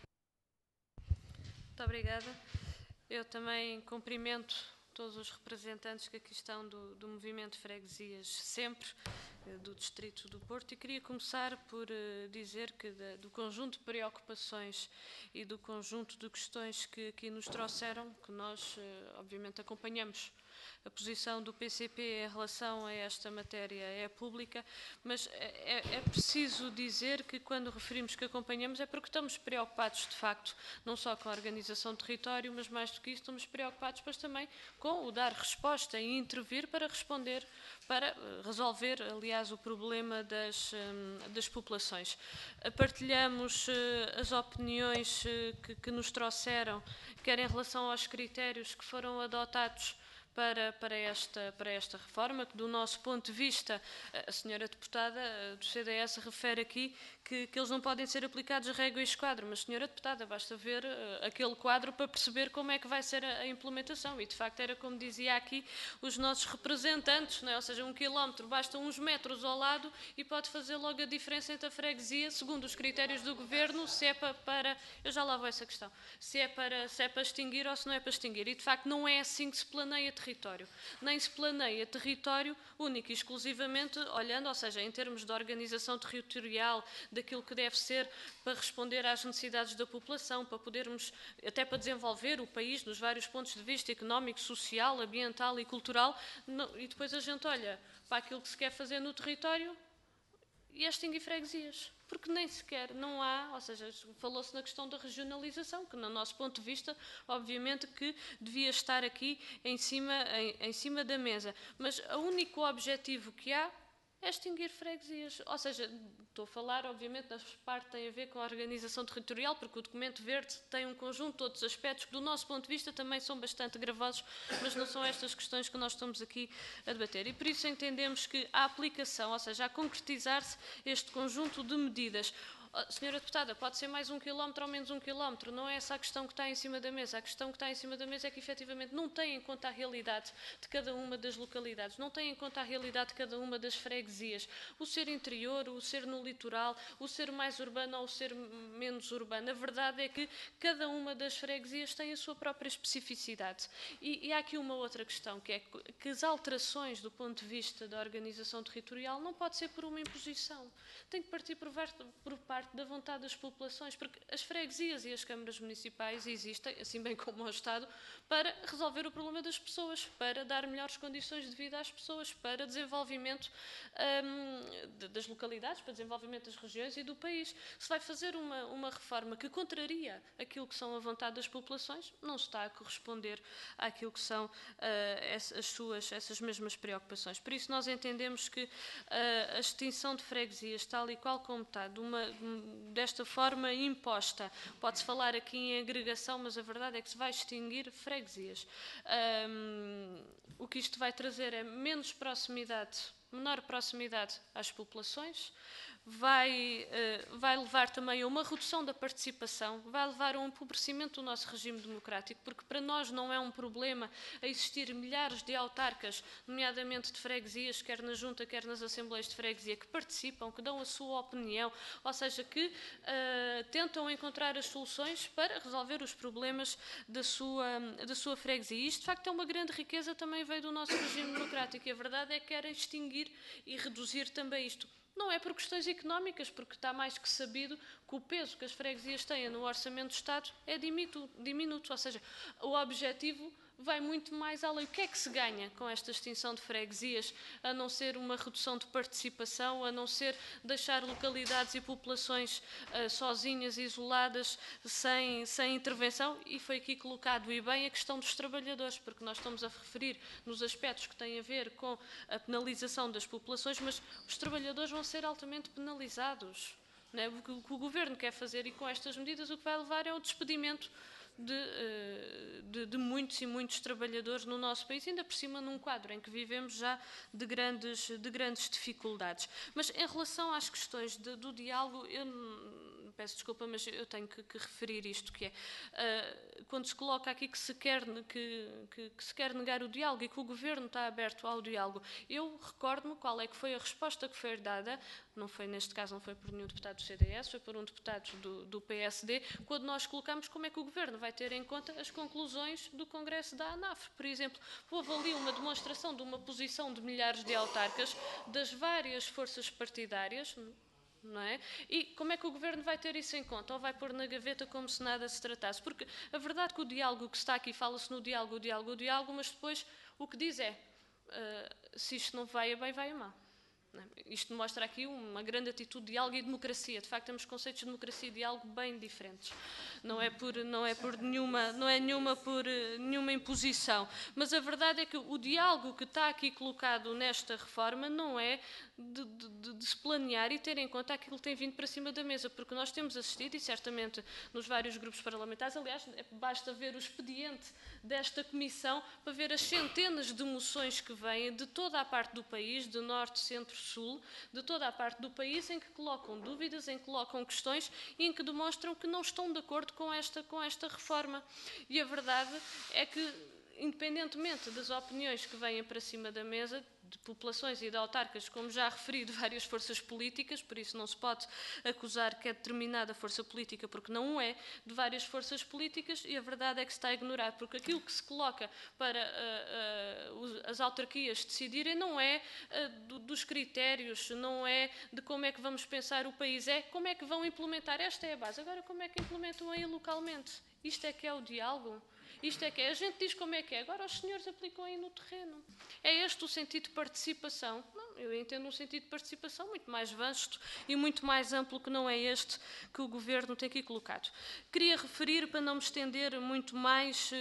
Muito obrigada. Eu também cumprimento todos os representantes que aqui estão do movimento de freguesias, sempre do Distrito do Porto, e queria começar por dizer que do conjunto de preocupações e do conjunto de questões que aqui nos trouxeram, que nós obviamente acompanhamos a posição do PCP em relação a esta matéria é pública, mas é preciso dizer que quando referimos que acompanhamos é porque estamos preocupados de facto, não só com a organização do território, mas mais do que isso estamos preocupados depois também com o dar resposta e intervir para responder, para resolver, aliás, o problema das populações. Partilhamos as opiniões que nos trouxeram, quer em relação aos critérios que foram adotados para esta reforma, que do nosso ponto de vista, a senhora deputada do CDS refere aqui que eles não podem ser aplicados a régua e esquadro, mas senhora deputada, basta ver aquele quadro para perceber como é que vai ser a implementação, e de facto era como dizia aqui os nossos representantes, não é? Ou seja, 1 quilómetro basta uns metros ao lado e pode fazer logo a diferença entre a freguesia, segundo os critérios do Governo, se é para eu já lá vou essa questão, se é para extinguir ou se não é para extinguir, e de facto não é assim que se planeia território, nem se planeia território único e exclusivamente olhando, ou seja, em termos de organização territorial, daquilo que deve ser para responder às necessidades da população, para podermos, até para desenvolver o país nos vários pontos de vista económico, social, ambiental e cultural, e depois a gente olha para aquilo que se quer fazer no território e extinguir freguesias. Porque nem sequer não há, ou seja, falou-se na questão da regionalização, que no nosso ponto de vista, obviamente que devia estar aqui em cima da mesa. Mas o único objetivo que há é extinguir freguesias. Ou seja, estou a falar, obviamente, da parte que tem a ver com a organização territorial, porque o documento verde tem um conjunto de outros aspectos que, do nosso ponto de vista, também são bastante gravosos, mas não são estas questões que nós estamos aqui a debater. E por isso entendemos que a aplicação, ou seja, a concretizar-se este conjunto de medidas. Senhora Deputada, pode ser mais 1 quilómetro ou menos 1 quilómetro, não é essa a questão que está em cima da mesa. A questão que está em cima da mesa é que, efetivamente, não tem em conta a realidade de cada uma das localidades, não tem em conta a realidade de cada uma das freguesias. O ser interior, o ser no litoral, o ser mais urbano ou o ser menos urbano. A verdade é que cada uma das freguesias tem a sua própria especificidade. E há aqui uma outra questão, que é que as alterações do ponto de vista da organização territorial não pode ser por uma imposição. Tem que partir por parte da vontade das populações, porque as freguesias e as câmaras municipais existem, assim bem como o Estado, para resolver o problema das pessoas, para dar melhores condições de vida às pessoas, para desenvolvimento das localidades, para desenvolvimento das regiões e do país. Se vai fazer uma reforma que contraria aquilo que são a vontade das populações, não se está a corresponder àquilo que são essas mesmas preocupações. Por isso nós entendemos que a extinção de freguesias, tal e qual como está, de uma desta forma imposta. Pode-se falar aqui em agregação, mas a verdade é que se vai extinguir freguesias. O que isto vai trazer é menos proximidade, menor proximidade às populações, vai levar também a uma redução da participação, vai levar a um empobrecimento do nosso regime democrático, porque para nós não é um problema a existir milhares de autarcas, nomeadamente de freguesias, quer na junta, quer nas assembleias de freguesia, que participam, que dão a sua opinião, ou seja, que tentam encontrar as soluções para resolver os problemas da sua freguesia. E isto, de facto, é uma grande riqueza, também veio do nosso regime democrático, e a verdade é que querem extinguir e reduzir também isto. Não é por questões económicas, porque está mais que sabido que o peso que as freguesias têm no orçamento do Estado é diminuto, ou seja, o objetivo vai muito mais além. O que é que se ganha com esta extinção de freguesias, a não ser uma redução de participação, a não ser deixar localidades e populações sozinhas, isoladas, sem intervenção? E foi aqui colocado, e bem, a questão dos trabalhadores, porque nós estamos a referir nos aspectos que têm a ver com a penalização das populações, mas os trabalhadores vão ser altamente penalizados. Não é? O que o Governo quer fazer, e com estas medidas o que vai levar é o despedimento de muitos e muitos trabalhadores no nosso país, ainda por cima num quadro em que vivemos já de grandes dificuldades. Mas em relação às questões do diálogo, eu peço desculpa, mas eu tenho que referir isto, que é, quando se coloca aqui que se quer negar o diálogo e que o Governo está aberto ao diálogo, eu recordo-me qual é que foi a resposta que foi dada, não foi neste caso, não foi por nenhum deputado do CDS, foi por um deputado do PSD, quando nós colocamos como é que o Governo vai ter em conta as conclusões do Congresso da ANAF. Por exemplo, houve ali uma demonstração de uma posição de milhares de autarcas das várias forças partidárias, não é? E como é que o Governo vai ter isso em conta? Ou vai pôr na gaveta como se nada se tratasse? Porque a verdade é que o diálogo que está aqui, fala-se no diálogo, mas depois o que diz é, se isto não vai a bem, vai a mal. Isto mostra aqui uma grande atitude de diálogo e democracia. De facto, temos conceitos de democracia e diálogo bem diferentes. Não é nenhuma imposição. Mas a verdade é que o diálogo que está aqui colocado nesta reforma não é de se planear e ter em conta aquilo que tem vindo para cima da mesa, porque nós temos assistido, e certamente nos vários grupos parlamentares, aliás, basta ver o expediente desta comissão para ver as centenas de moções que vêm de toda a parte do país, de norte, centro, sul, de toda a parte do país, em que colocam dúvidas, em que colocam questões e em que demonstram que não estão de acordo com esta reforma. E a verdade é que, independentemente das opiniões que vêm para cima da mesa, de populações e de autarcas, como já referi, de várias forças políticas, por isso não se pode acusar que é determinada força política, porque não é, de várias forças políticas, e a verdade é que se está a ignorar, porque aquilo que se coloca para as autarquias decidirem não é dos critérios, não é de como é que vamos pensar o país, é como é que vão implementar. Esta é a base. Agora, como é que implementam aí localmente? Isto é que é o diálogo? Isto é que é. A gente diz como é que é, agora os senhores aplicam aí no terreno. É este o sentido de participação? Não, eu entendo um sentido de participação muito mais vasto e muito mais amplo, que não é este que o Governo tem aqui colocado. Queria referir, para não me estender muito mais,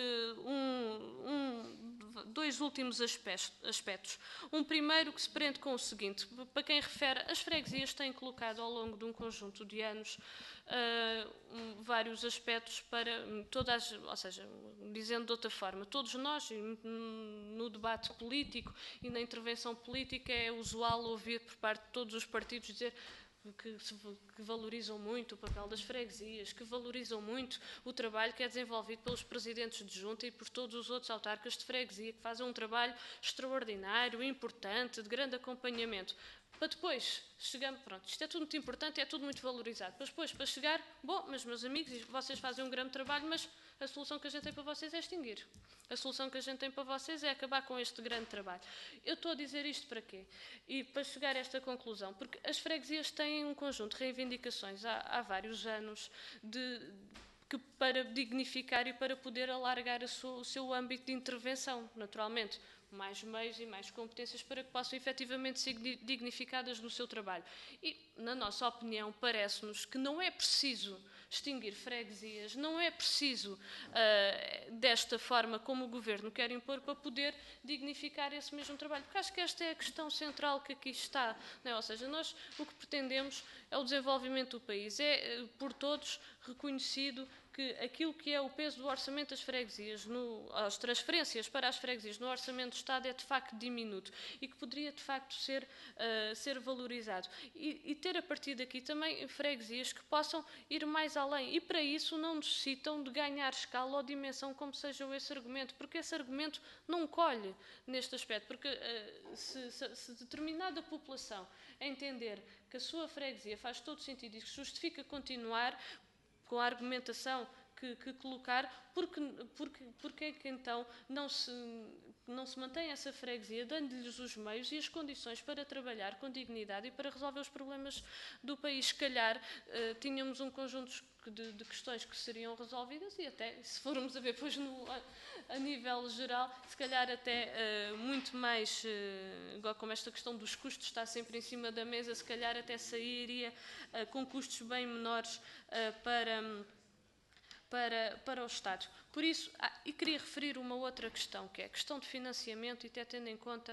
dois últimos aspectos. Um primeiro que se prende com o seguinte, para quem refere, as freguesias têm colocado ao longo de um conjunto de anos vários aspectos para todas, ou seja, dizendo de outra forma, todos nós, no debate político e na intervenção política, é usual ouvir por parte de todos os partidos dizer que valorizam muito o papel das freguesias, que valorizam muito o trabalho que é desenvolvido pelos presidentes de junta e por todos os outros autarcas de freguesia, que fazem um trabalho extraordinário, importante, de grande acompanhamento. Para depois, chegamos, pronto, isto é tudo muito importante, é tudo muito valorizado. Mas depois, para chegar, bom, mas meus amigos, vocês fazem um grande trabalho, mas a solução que a gente tem para vocês é extinguir. A solução que a gente tem para vocês é acabar com este grande trabalho. Eu estou a dizer isto para quê? E para chegar a esta conclusão, porque as freguesias têm um conjunto de reivindicações há vários anos para dignificar e para poder alargar o seu âmbito de intervenção, naturalmente. mais meios e mais competências para que possam efetivamente ser dignificadas no seu trabalho. E, na nossa opinião, parece-nos que não é preciso extinguir freguesias, não é preciso, desta forma como o Governo quer impor, para poder dignificar esse mesmo trabalho. Porque acho que esta é a questão central que aqui está. Não é? Ou seja, nós o que pretendemos é o desenvolvimento do país. É, por todos, reconhecido que aquilo que é o peso do orçamento das freguesias, as transferências para as freguesias no orçamento do Estado é de facto diminuto e que poderia de facto ser valorizado. E ter a partir daqui também freguesias que possam ir mais além. E para isso não necessitam de ganhar escala ou dimensão, como seja esse argumento, porque esse argumento não colhe neste aspecto. Porque se determinada população entender que a sua freguesia faz todo sentido e que justifica continuar com a argumentação que colocar, porque é que então não se mantém essa freguesia, dando-lhes os meios e as condições para trabalhar com dignidade e para resolver os problemas do país. Se calhar tínhamos um conjunto de questões que seriam resolvidas e até, se formos a ver depois a nível geral, se calhar até muito mais, como esta questão dos custos está sempre em cima da mesa, se calhar até sairia com custos bem menores para o Estado. Por isso, e queria referir uma outra questão, que é a questão de financiamento, e até tendo em conta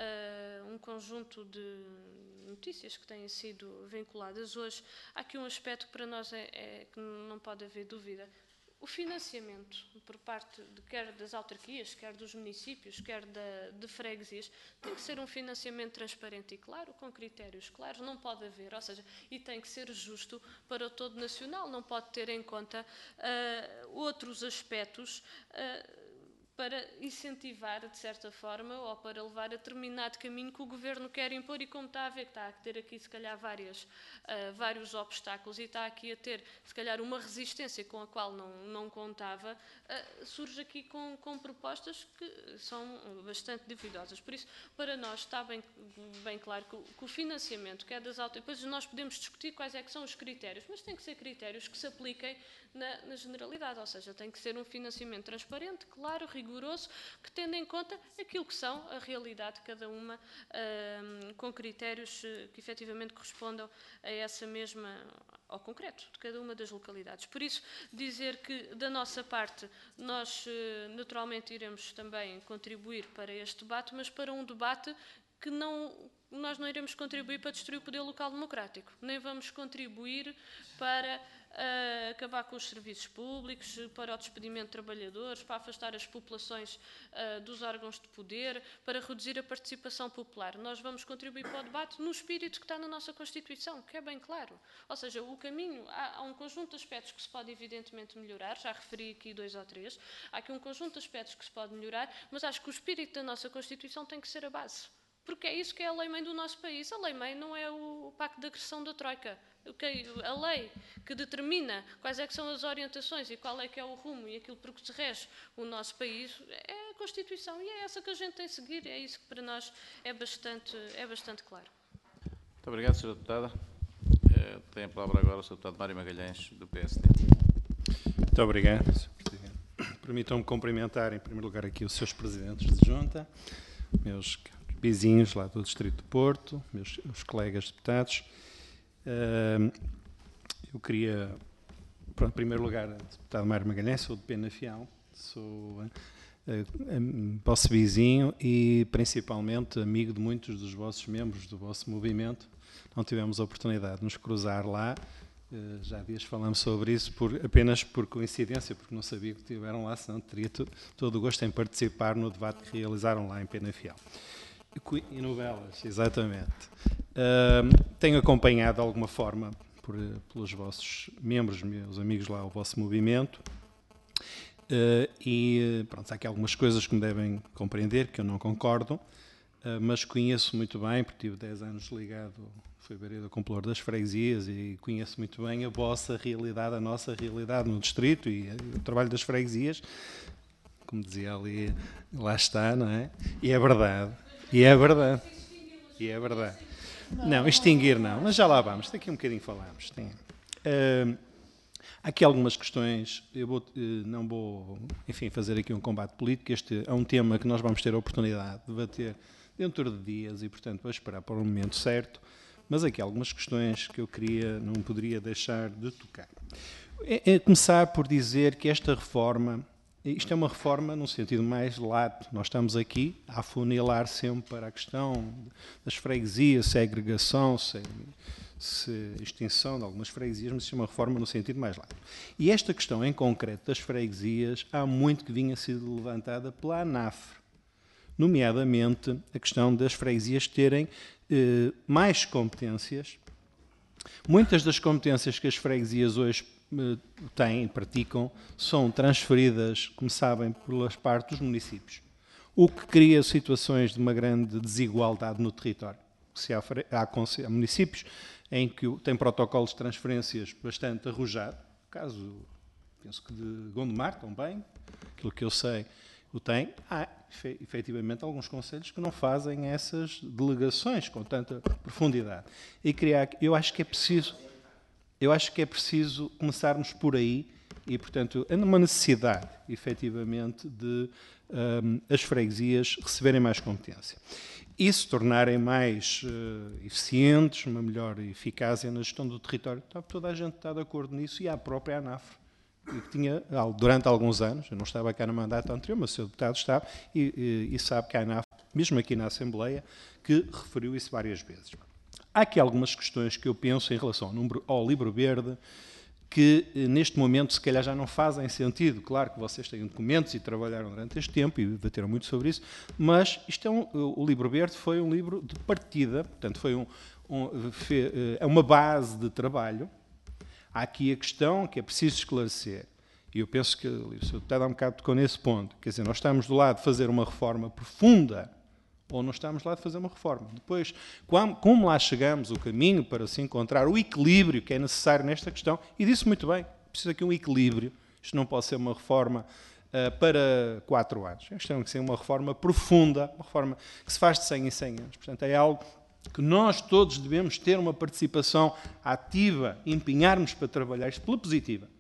um conjunto de notícias que têm sido vinculadas hoje. Há aqui um aspecto que para nós que não pode haver dúvida. O financiamento por parte quer das autarquias, quer dos municípios, quer de freguesias, tem que ser um financiamento transparente e claro, com critérios claros, não pode haver, ou seja, e tem que ser justo para o todo nacional, não pode ter em conta outros aspectos para incentivar, de certa forma, ou para levar a determinado caminho que o Governo quer impor, e como está a ver que está a ter aqui, se calhar, vários obstáculos, e está aqui a ter, se calhar, uma resistência com a qual não contava, surge aqui com propostas que são bastante duvidosas. Por isso, para nós está bem claro que o financiamento, que é das depois nós podemos discutir quais é que são os critérios, mas tem que ser critérios que se apliquem na generalidade, ou seja, tem que ser um financiamento transparente, claro, rigoroso, que tendo em conta aquilo que são a realidade de cada uma, com critérios que efetivamente correspondam a essa mesma, ao concreto de cada uma das localidades. Por isso, dizer que da nossa parte nós naturalmente iremos também contribuir para este debate, mas para um debate que nós não iremos contribuir para destruir o poder local democrático, nem vamos contribuir para acabar com os serviços públicos, para o despedimento de trabalhadores, para afastar as populações dos órgãos de poder, para reduzir a participação popular. Nós vamos contribuir para o debate no espírito que está na nossa Constituição, que é bem claro. Ou seja, o caminho, há um conjunto de aspectos que se pode evidentemente melhorar, já referi aqui 2 ou 3, há aqui um conjunto de aspectos que se pode melhorar, mas acho que o espírito da nossa Constituição tem que ser a base. Porque é isso que é a lei-mãe do nosso país. A lei-mãe não é o pacto de agressão da Troika. A lei que determina quais é que são as orientações e qual é que é o rumo e aquilo por que se rege o nosso país é a Constituição, e é essa que a gente tem de seguir. É isso que para nós é bastante claro. Muito obrigado, Sra. Deputada. Tem a palavra agora o Sr. Deputado Mário Magalhães, do PSD. Muito obrigado, Sr. Presidente. Permitam-me cumprimentar, em primeiro lugar, aqui os seus presidentes de junta, meus vizinhos lá do Distrito de Porto, meus colegas deputados. Eu queria, em primeiro lugar, deputado Mário Magalhães, sou de Penafiel, sou vosso vizinho e principalmente amigo de muitos dos vossos membros do vosso movimento. Não tivemos a oportunidade de nos cruzar lá, já há dias falamos sobre isso, apenas por coincidência, porque não sabia que estiveram lá, senão teria todo o gosto em participar no debate que realizaram lá em Penafiel. E novelas, exatamente. Tenho acompanhado de alguma forma pelos vossos membros, meus amigos lá, o vosso movimento, e pronto, há aqui algumas coisas que me devem compreender, que eu não concordo, mas conheço muito bem, porque tive 10 anos ligado, fui vereador compulsor das freguesias e conheço muito bem a vossa realidade, a nossa realidade no distrito e o trabalho das freguesias, como dizia ali, lá está, não é? E é verdade. E é verdade. E é verdade. Não, extinguir não, mas já lá vamos. Daqui a um bocadinho falamos. Há aqui algumas questões, não vou, enfim, fazer aqui um combate político, este é um tema que nós vamos ter a oportunidade de debater dentro de dias e, portanto, vou esperar para o momento certo, mas aqui há algumas questões que eu não poderia deixar de tocar. Começar por dizer que esta reforma, isto é uma reforma num sentido mais lato, nós estamos aqui a afunilar sempre para a questão das freguesias, segregação, extinção de algumas freguesias, mas isto é uma reforma no sentido mais lato. E esta questão em concreto das freguesias, há muito que vinha sido levantada pela ANAFRE, nomeadamente a questão das freguesias terem mais competências. Muitas das competências que as freguesias hoje têm e praticam são transferidas, como sabem, pelas parte dos municípios, o que cria situações de uma grande desigualdade no território. Se há municípios em que tem protocolos de transferências bastante arrojados, caso, penso que de Gondomar também, aquilo que eu sei, o tem, há efetivamente alguns conselhos que não fazem essas delegações com tanta profundidade. E eu acho que é preciso começarmos por aí e, portanto, há uma necessidade, efetivamente, de as freguesias receberem mais competência e se tornarem mais eficientes, uma melhor eficácia na gestão do território. Toda a gente está de acordo nisso e a própria ANAFRE, que tinha, durante alguns anos, eu não estava cá no mandato anterior, mas o seu deputado estava, e sabe que a ANAFRE, mesmo aqui na Assembleia, que referiu isso várias vezes. Há aqui algumas questões que eu penso em relação ao livro verde, que neste momento se calhar já não fazem sentido. Claro que vocês têm documentos e trabalharam durante este tempo e debateram muito sobre isso, mas o livro verde foi um livro de partida, portanto é uma base de trabalho. Há aqui a questão que é preciso esclarecer, e eu penso que o Sr. Deputado há um bocado tocou nesse ponto, quer dizer, nós estamos do lado de fazer uma reforma profunda, ou não estamos lá de fazer uma reforma. Depois, como lá chegamos, o caminho para se encontrar o equilíbrio que é necessário nesta questão, e disse muito bem, precisa aqui um equilíbrio, isto não pode ser uma reforma para 4 anos, isto tem que ser uma reforma profunda, uma reforma que se faz de 100 em 100 anos, portanto é algo que nós todos devemos ter uma participação ativa, empenharmos para trabalhar isto pela positiva.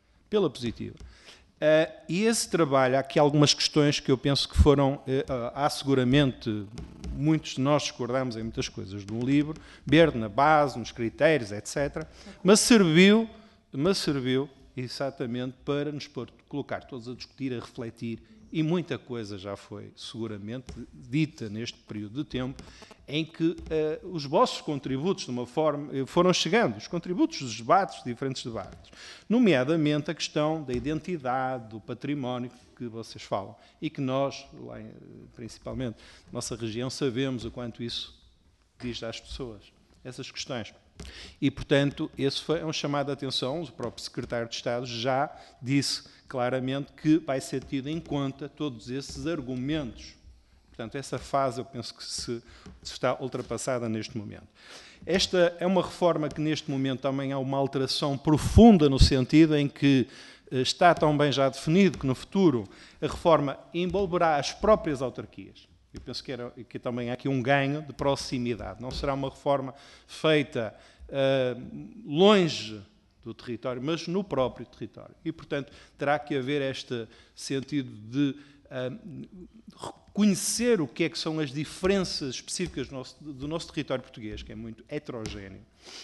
E esse trabalho, há aqui algumas questões que eu penso que foram, há seguramente, muitos de nós discordamos em muitas coisas do livro, verde na base, nos critérios, etc., mas serviu exatamente para nos colocar todos a discutir, a refletir, e muita coisa já foi seguramente dita neste período de tempo, em que os vossos contributos, de uma forma, foram chegando, os contributos dos debates, diferentes debates, nomeadamente a questão da identidade, do património que vocês falam, e que nós, lá, principalmente, na nossa região, sabemos o quanto isso diz às pessoas, essas questões. E, portanto, esse foi um chamado de atenção, o próprio Secretário de Estado já disse claramente que vai ser tido em conta todos esses argumentos. Portanto, essa fase eu penso que se está ultrapassada neste momento. Esta é uma reforma que neste momento também há uma alteração profunda no sentido em que está tão bem já definido que no futuro a reforma envolverá as próprias autarquias. Eu penso que também há aqui um ganho de proximidade. Não será uma reforma feita longe do território, mas no próprio território. E, portanto, terá que haver este sentido de reconhecer o que é que são as diferenças específicas do nosso território português, que é muito heterogéneo.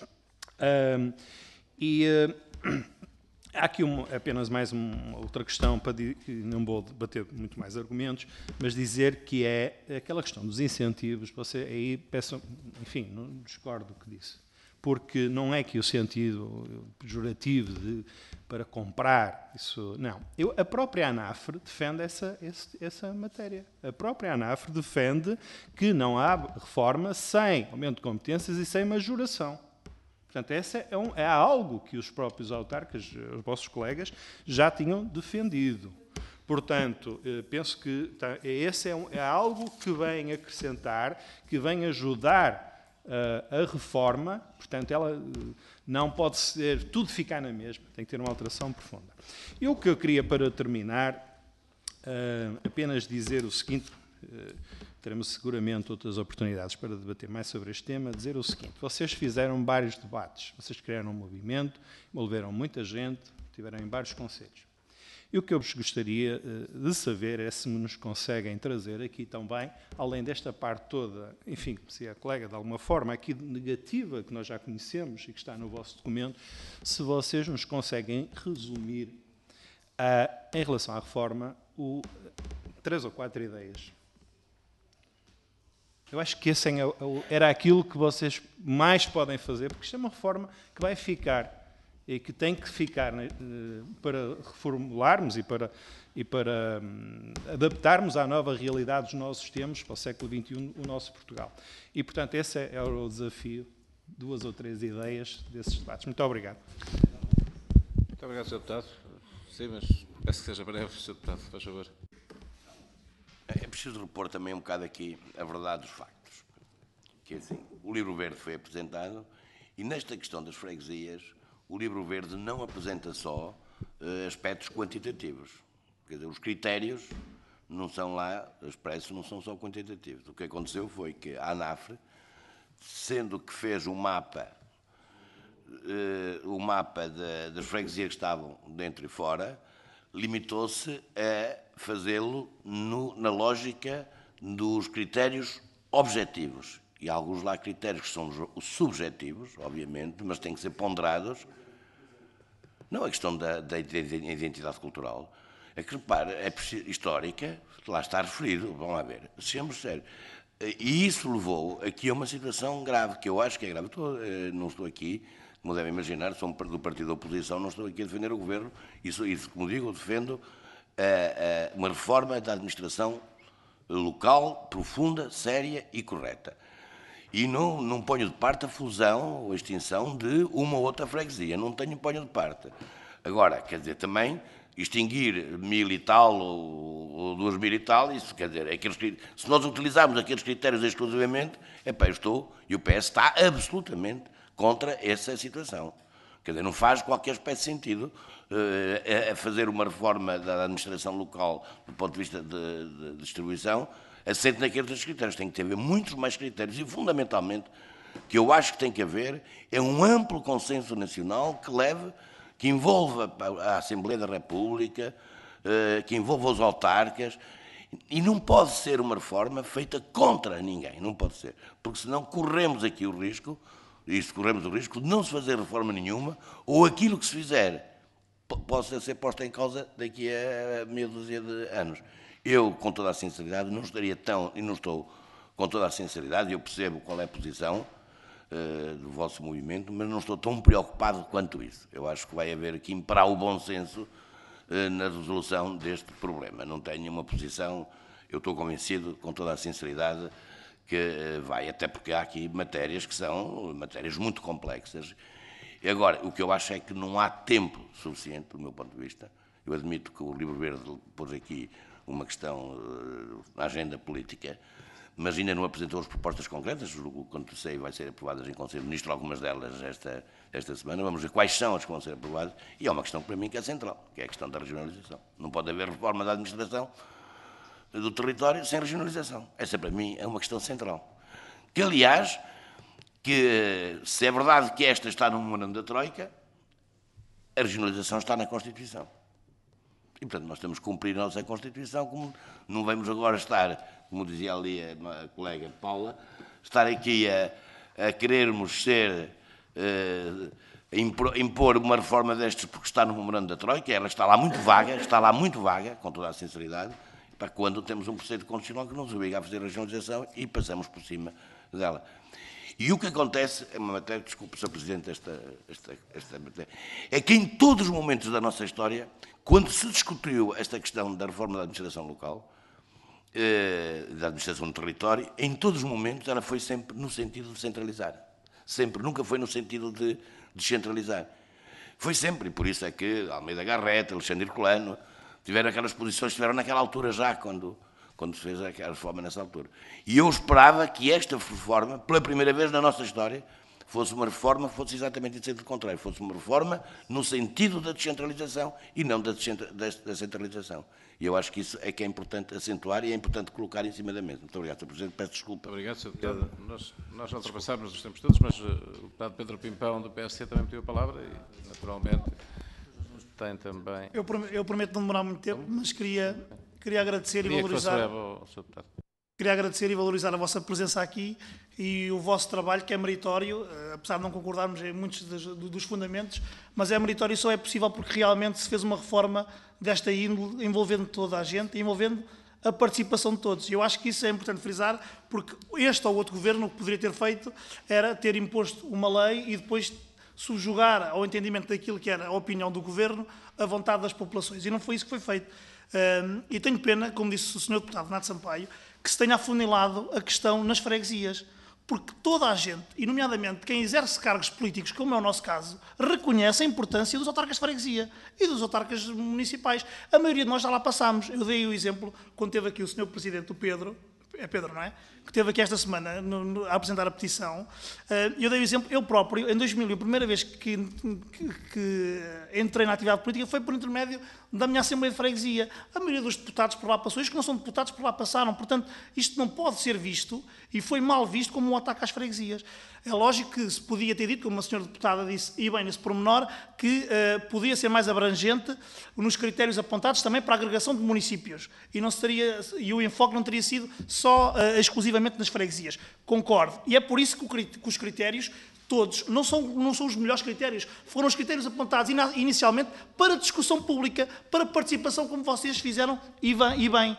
Há aqui apenas mais uma outra questão, não vou debater muito mais argumentos, mas dizer que é aquela questão dos incentivos. Você aí peço, enfim, não discordo do que disse, porque não é que o sentido pejorativo para comprar, isso não. A própria ANAFRE defende essa matéria. A própria ANAFRE defende que não há reforma sem aumento de competências e sem majoração. Portanto, é algo que os próprios autarcas, os vossos colegas, já tinham defendido. Portanto, penso que esse é algo que vem acrescentar, que vem ajudar a reforma. Portanto, ela não pode ser tudo ficar na mesma, tem que ter uma alteração profunda. E o que eu queria, para terminar, apenas dizer o seguinte, teremos seguramente outras oportunidades para debater mais sobre este tema, vocês fizeram vários debates, vocês criaram um movimento, envolveram muita gente, estiveram em vários conselhos. E o que eu vos gostaria de saber é se nos conseguem trazer aqui também, além desta parte toda, enfim, como dizia a colega, de alguma forma aqui negativa, que nós já conhecemos e que está no vosso documento, se vocês nos conseguem resumir, em relação à reforma, 3 ou 4 ideias. Eu acho que esse era aquilo que vocês mais podem fazer, porque isto é uma reforma que vai ficar e que tem que ficar para reformularmos e para adaptarmos à nova realidade dos nossos tempos, para o século XXI, o nosso Portugal. E, portanto, esse é o desafio, 2 ou 3 ideias desses debates. Muito obrigado. Muito obrigado, Sr. Deputado. Sim, mas peço que seja breve, Sr. Deputado, faz favor. É preciso repor também um bocado aqui a verdade dos factos. Que é assim, o Livro Verde foi apresentado e nesta questão das freguesias, o Livro Verde não apresenta só aspectos quantitativos. Quer dizer, os critérios não são lá expressos, não são só quantitativos. O que aconteceu foi que a ANAFRE, sendo que fez o mapa das freguesias que estavam dentro e fora, limitou-se a fazê-lo na lógica dos critérios objetivos. E há alguns lá critérios que são subjetivos, obviamente, mas têm que ser ponderados. Não a questão da identidade cultural. É que, repare, é histórica, lá está referido, vamos lá ver, sejamos sérios. E isso levou aqui a uma situação grave, que eu acho que é grave. Não estou aqui, como devem imaginar, sou do partido da oposição, não estou aqui a defender o governo. Isso como digo, eu defendo uma reforma da administração local, profunda, séria e correta. E não ponho de parte a fusão ou a extinção de uma ou outra freguesia. Não ponho de parte. Agora, quer dizer, também extinguir 1000 e tal ou 2000 e tal, isso quer dizer, se nós utilizarmos aqueles critérios exclusivamente, eu estou, e o PS está absolutamente contra essa situação. Quer dizer, não faz qualquer espécie de sentido fazer uma reforma da administração local do ponto de vista de distribuição assente naqueles critérios. Tem que haver muitos mais critérios e, fundamentalmente, o que eu acho que tem que haver é um amplo consenso nacional que envolva a Assembleia da República, que envolva os autarcas, e não pode ser uma reforma feita contra ninguém, não pode ser, porque senão corremos aqui o risco, de não se fazer reforma nenhuma, ou aquilo que se fizer possa ser posto em causa daqui a meia dúzia de anos. Eu, com toda a sinceridade, não estou com toda a sinceridade, eu percebo qual é a posição do vosso movimento, mas não estou tão preocupado quanto isso. Eu acho que vai haver aqui imperar o bom senso na resolução deste problema. Não tenho uma posição, eu estou convencido, com toda a sinceridade, que vai, até porque há aqui matérias que são matérias muito complexas. E agora, o que eu acho é que não há tempo suficiente, do meu ponto de vista. Eu admito que o Livro Verde pôs aqui uma questão na agenda política, mas ainda não apresentou as propostas concretas, quando sei vai ser aprovadas em Conselho de Ministros, algumas delas esta semana. Vamos ver quais são as que vão ser aprovadas, e é uma questão que para mim que é central, que é a questão da regionalização. Não pode haver reforma da administração do território sem regionalização. Essa para mim é uma questão central. Que, aliás, se é verdade que esta está no memorando da Troika, a regionalização está na Constituição. E, portanto, nós temos que cumprir a nossa Constituição, como não vamos agora estar, como dizia ali a colega Paula, estar aqui a querermos impor uma reforma destes porque está no memorando da Troika. Ela está lá muito vaga, com toda a sinceridade, para quando temos um preceito constitucional que nos obriga a fazer a regionalização e passamos por cima dela. E o que acontece, é uma matéria, desculpe, Sr. Presidente, esta matéria, é que em todos os momentos da nossa história, quando se discutiu esta questão da reforma da administração local, da administração do território, em todos os momentos ela foi sempre no sentido de centralizar. Sempre, nunca foi no sentido de descentralizar. Foi sempre, e por isso é que Almeida Garrett, Alexandre Herculano, tiveram aquelas posições que tiveram naquela altura já, quando se fez aquela reforma nessa altura. E eu esperava que esta reforma, pela primeira vez na nossa história, fosse uma reforma, fosse exatamente em sentido contrário, fosse uma reforma no sentido da descentralização e não da centralização. E eu acho que isso é que é importante acentuar e é importante colocar em cima da mesa. Muito obrigado, Sr. Presidente. Peço desculpa. Obrigado, Sr. Deputado. Nós já ultrapassámos os tempos todos, mas o deputado Pedro Pimpão, do PSC, também pediu a palavra e, naturalmente... tem também... Eu prometo não demorar muito tempo, mas queria agradecer e valorizar... Queria agradecer e valorizar a vossa presença aqui e o vosso trabalho, que é meritório, apesar de não concordarmos em muitos dos fundamentos, mas é meritório e só é possível porque realmente se fez uma reforma desta índole, envolvendo toda a gente, envolvendo a participação de todos. E eu acho que isso é importante frisar, porque este ou outro governo o que poderia ter feito era ter imposto uma lei e depois subjugar ao entendimento daquilo que era a opinião do governo a vontade das populações. E não foi isso que foi feito. E tenho pena, como disse o Sr. Deputado Renato Sampaio, que se tenha afunilado a questão nas freguesias, porque toda a gente, e nomeadamente quem exerce cargos políticos, como é o nosso caso, reconhece a importância dos autarcas de freguesia e dos autarcas municipais. A maioria de nós já lá passámos. Eu dei o exemplo, quando teve aqui o Sr. Presidente, o Pedro, é Pedro, não é? Que teve aqui esta semana a apresentar a petição. Eu dei o exemplo, eu próprio, em 2000, a primeira vez que entrei na atividade política foi por intermédio da minha Assembleia de Freguesia. A maioria dos deputados por lá passou, os que não são deputados por lá passaram. Portanto, isto não pode ser visto, e foi mal visto, como um ataque às freguesias. É lógico que se podia ter dito, como a senhora deputada disse, e bem nesse pormenor, que podia ser mais abrangente nos critérios apontados também para a agregação de municípios. E o enfoque não teria sido só exclusivamente nas freguesias. Concordo. E é por isso que os critérios todos não são os melhores critérios. Foram os critérios apontados inicialmente para discussão pública, para participação, como vocês fizeram, e bem.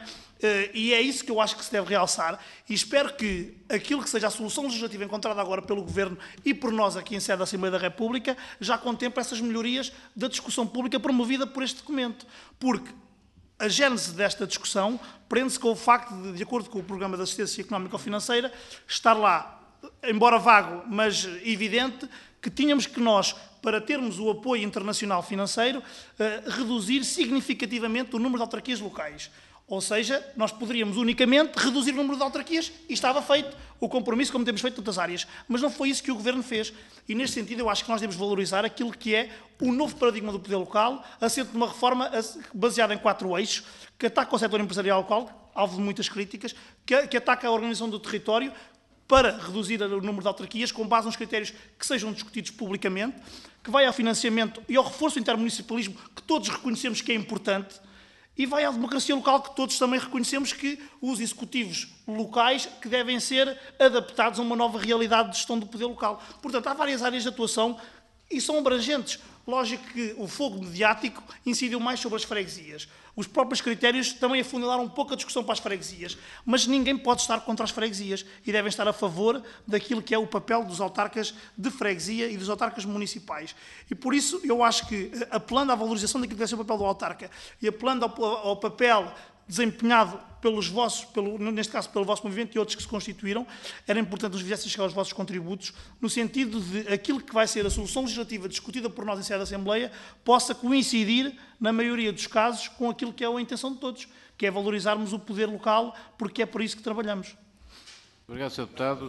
E é isso que eu acho que se deve realçar, e espero que aquilo que seja a solução legislativa encontrada agora pelo Governo e por nós aqui em sede da Assembleia da República já contemple essas melhorias da discussão pública promovida por este documento. Porque a gênese desta discussão prende-se com o facto de acordo com o Programa de Assistência Económico-Financeira, estar lá, embora vago, mas evidente, que tínhamos que nós, para termos o apoio internacional financeiro, reduzir significativamente o número de autarquias locais. Ou seja, nós poderíamos unicamente reduzir o número de autarquias e estava feito o compromisso, como temos feito em outras áreas. Mas não foi isso que o Governo fez. E, neste sentido, eu acho que nós devemos valorizar aquilo que é o novo paradigma do poder local, assente numa reforma baseada em 4 eixos, que ataca o setor empresarial local, alvo de muitas críticas, que ataca a organização do território, para reduzir o número de autarquias, com base nos critérios que sejam discutidos publicamente, que vai ao financiamento e ao reforço do intermunicipalismo, que todos reconhecemos que é importante, e vai à democracia local, que todos também reconhecemos que os executivos locais que devem ser adaptados a uma nova realidade de gestão do poder local. Portanto, há várias áreas de atuação e são abrangentes. Lógico que o fogo mediático incidiu mais sobre as freguesias. Os próprios critérios também afunilaram um pouco a discussão para as freguesias, mas ninguém pode estar contra as freguesias e devem estar a favor daquilo que é o papel dos autarcas de freguesia e dos autarcas municipais. E por isso eu acho que, apelando à valorização daquilo que deve ser o papel do autarca e apelando ao papel desempenhado pelos vossos, neste caso pelo vosso movimento e outros que se constituíram, era importante nos viessem chegar os vossos contributos, no sentido de aquilo que vai ser a solução legislativa discutida por nós em sede da Assembleia possa coincidir, na maioria dos casos, com aquilo que é a intenção de todos, que é valorizarmos o poder local, porque é por isso que trabalhamos. Obrigado, Sr. Deputado.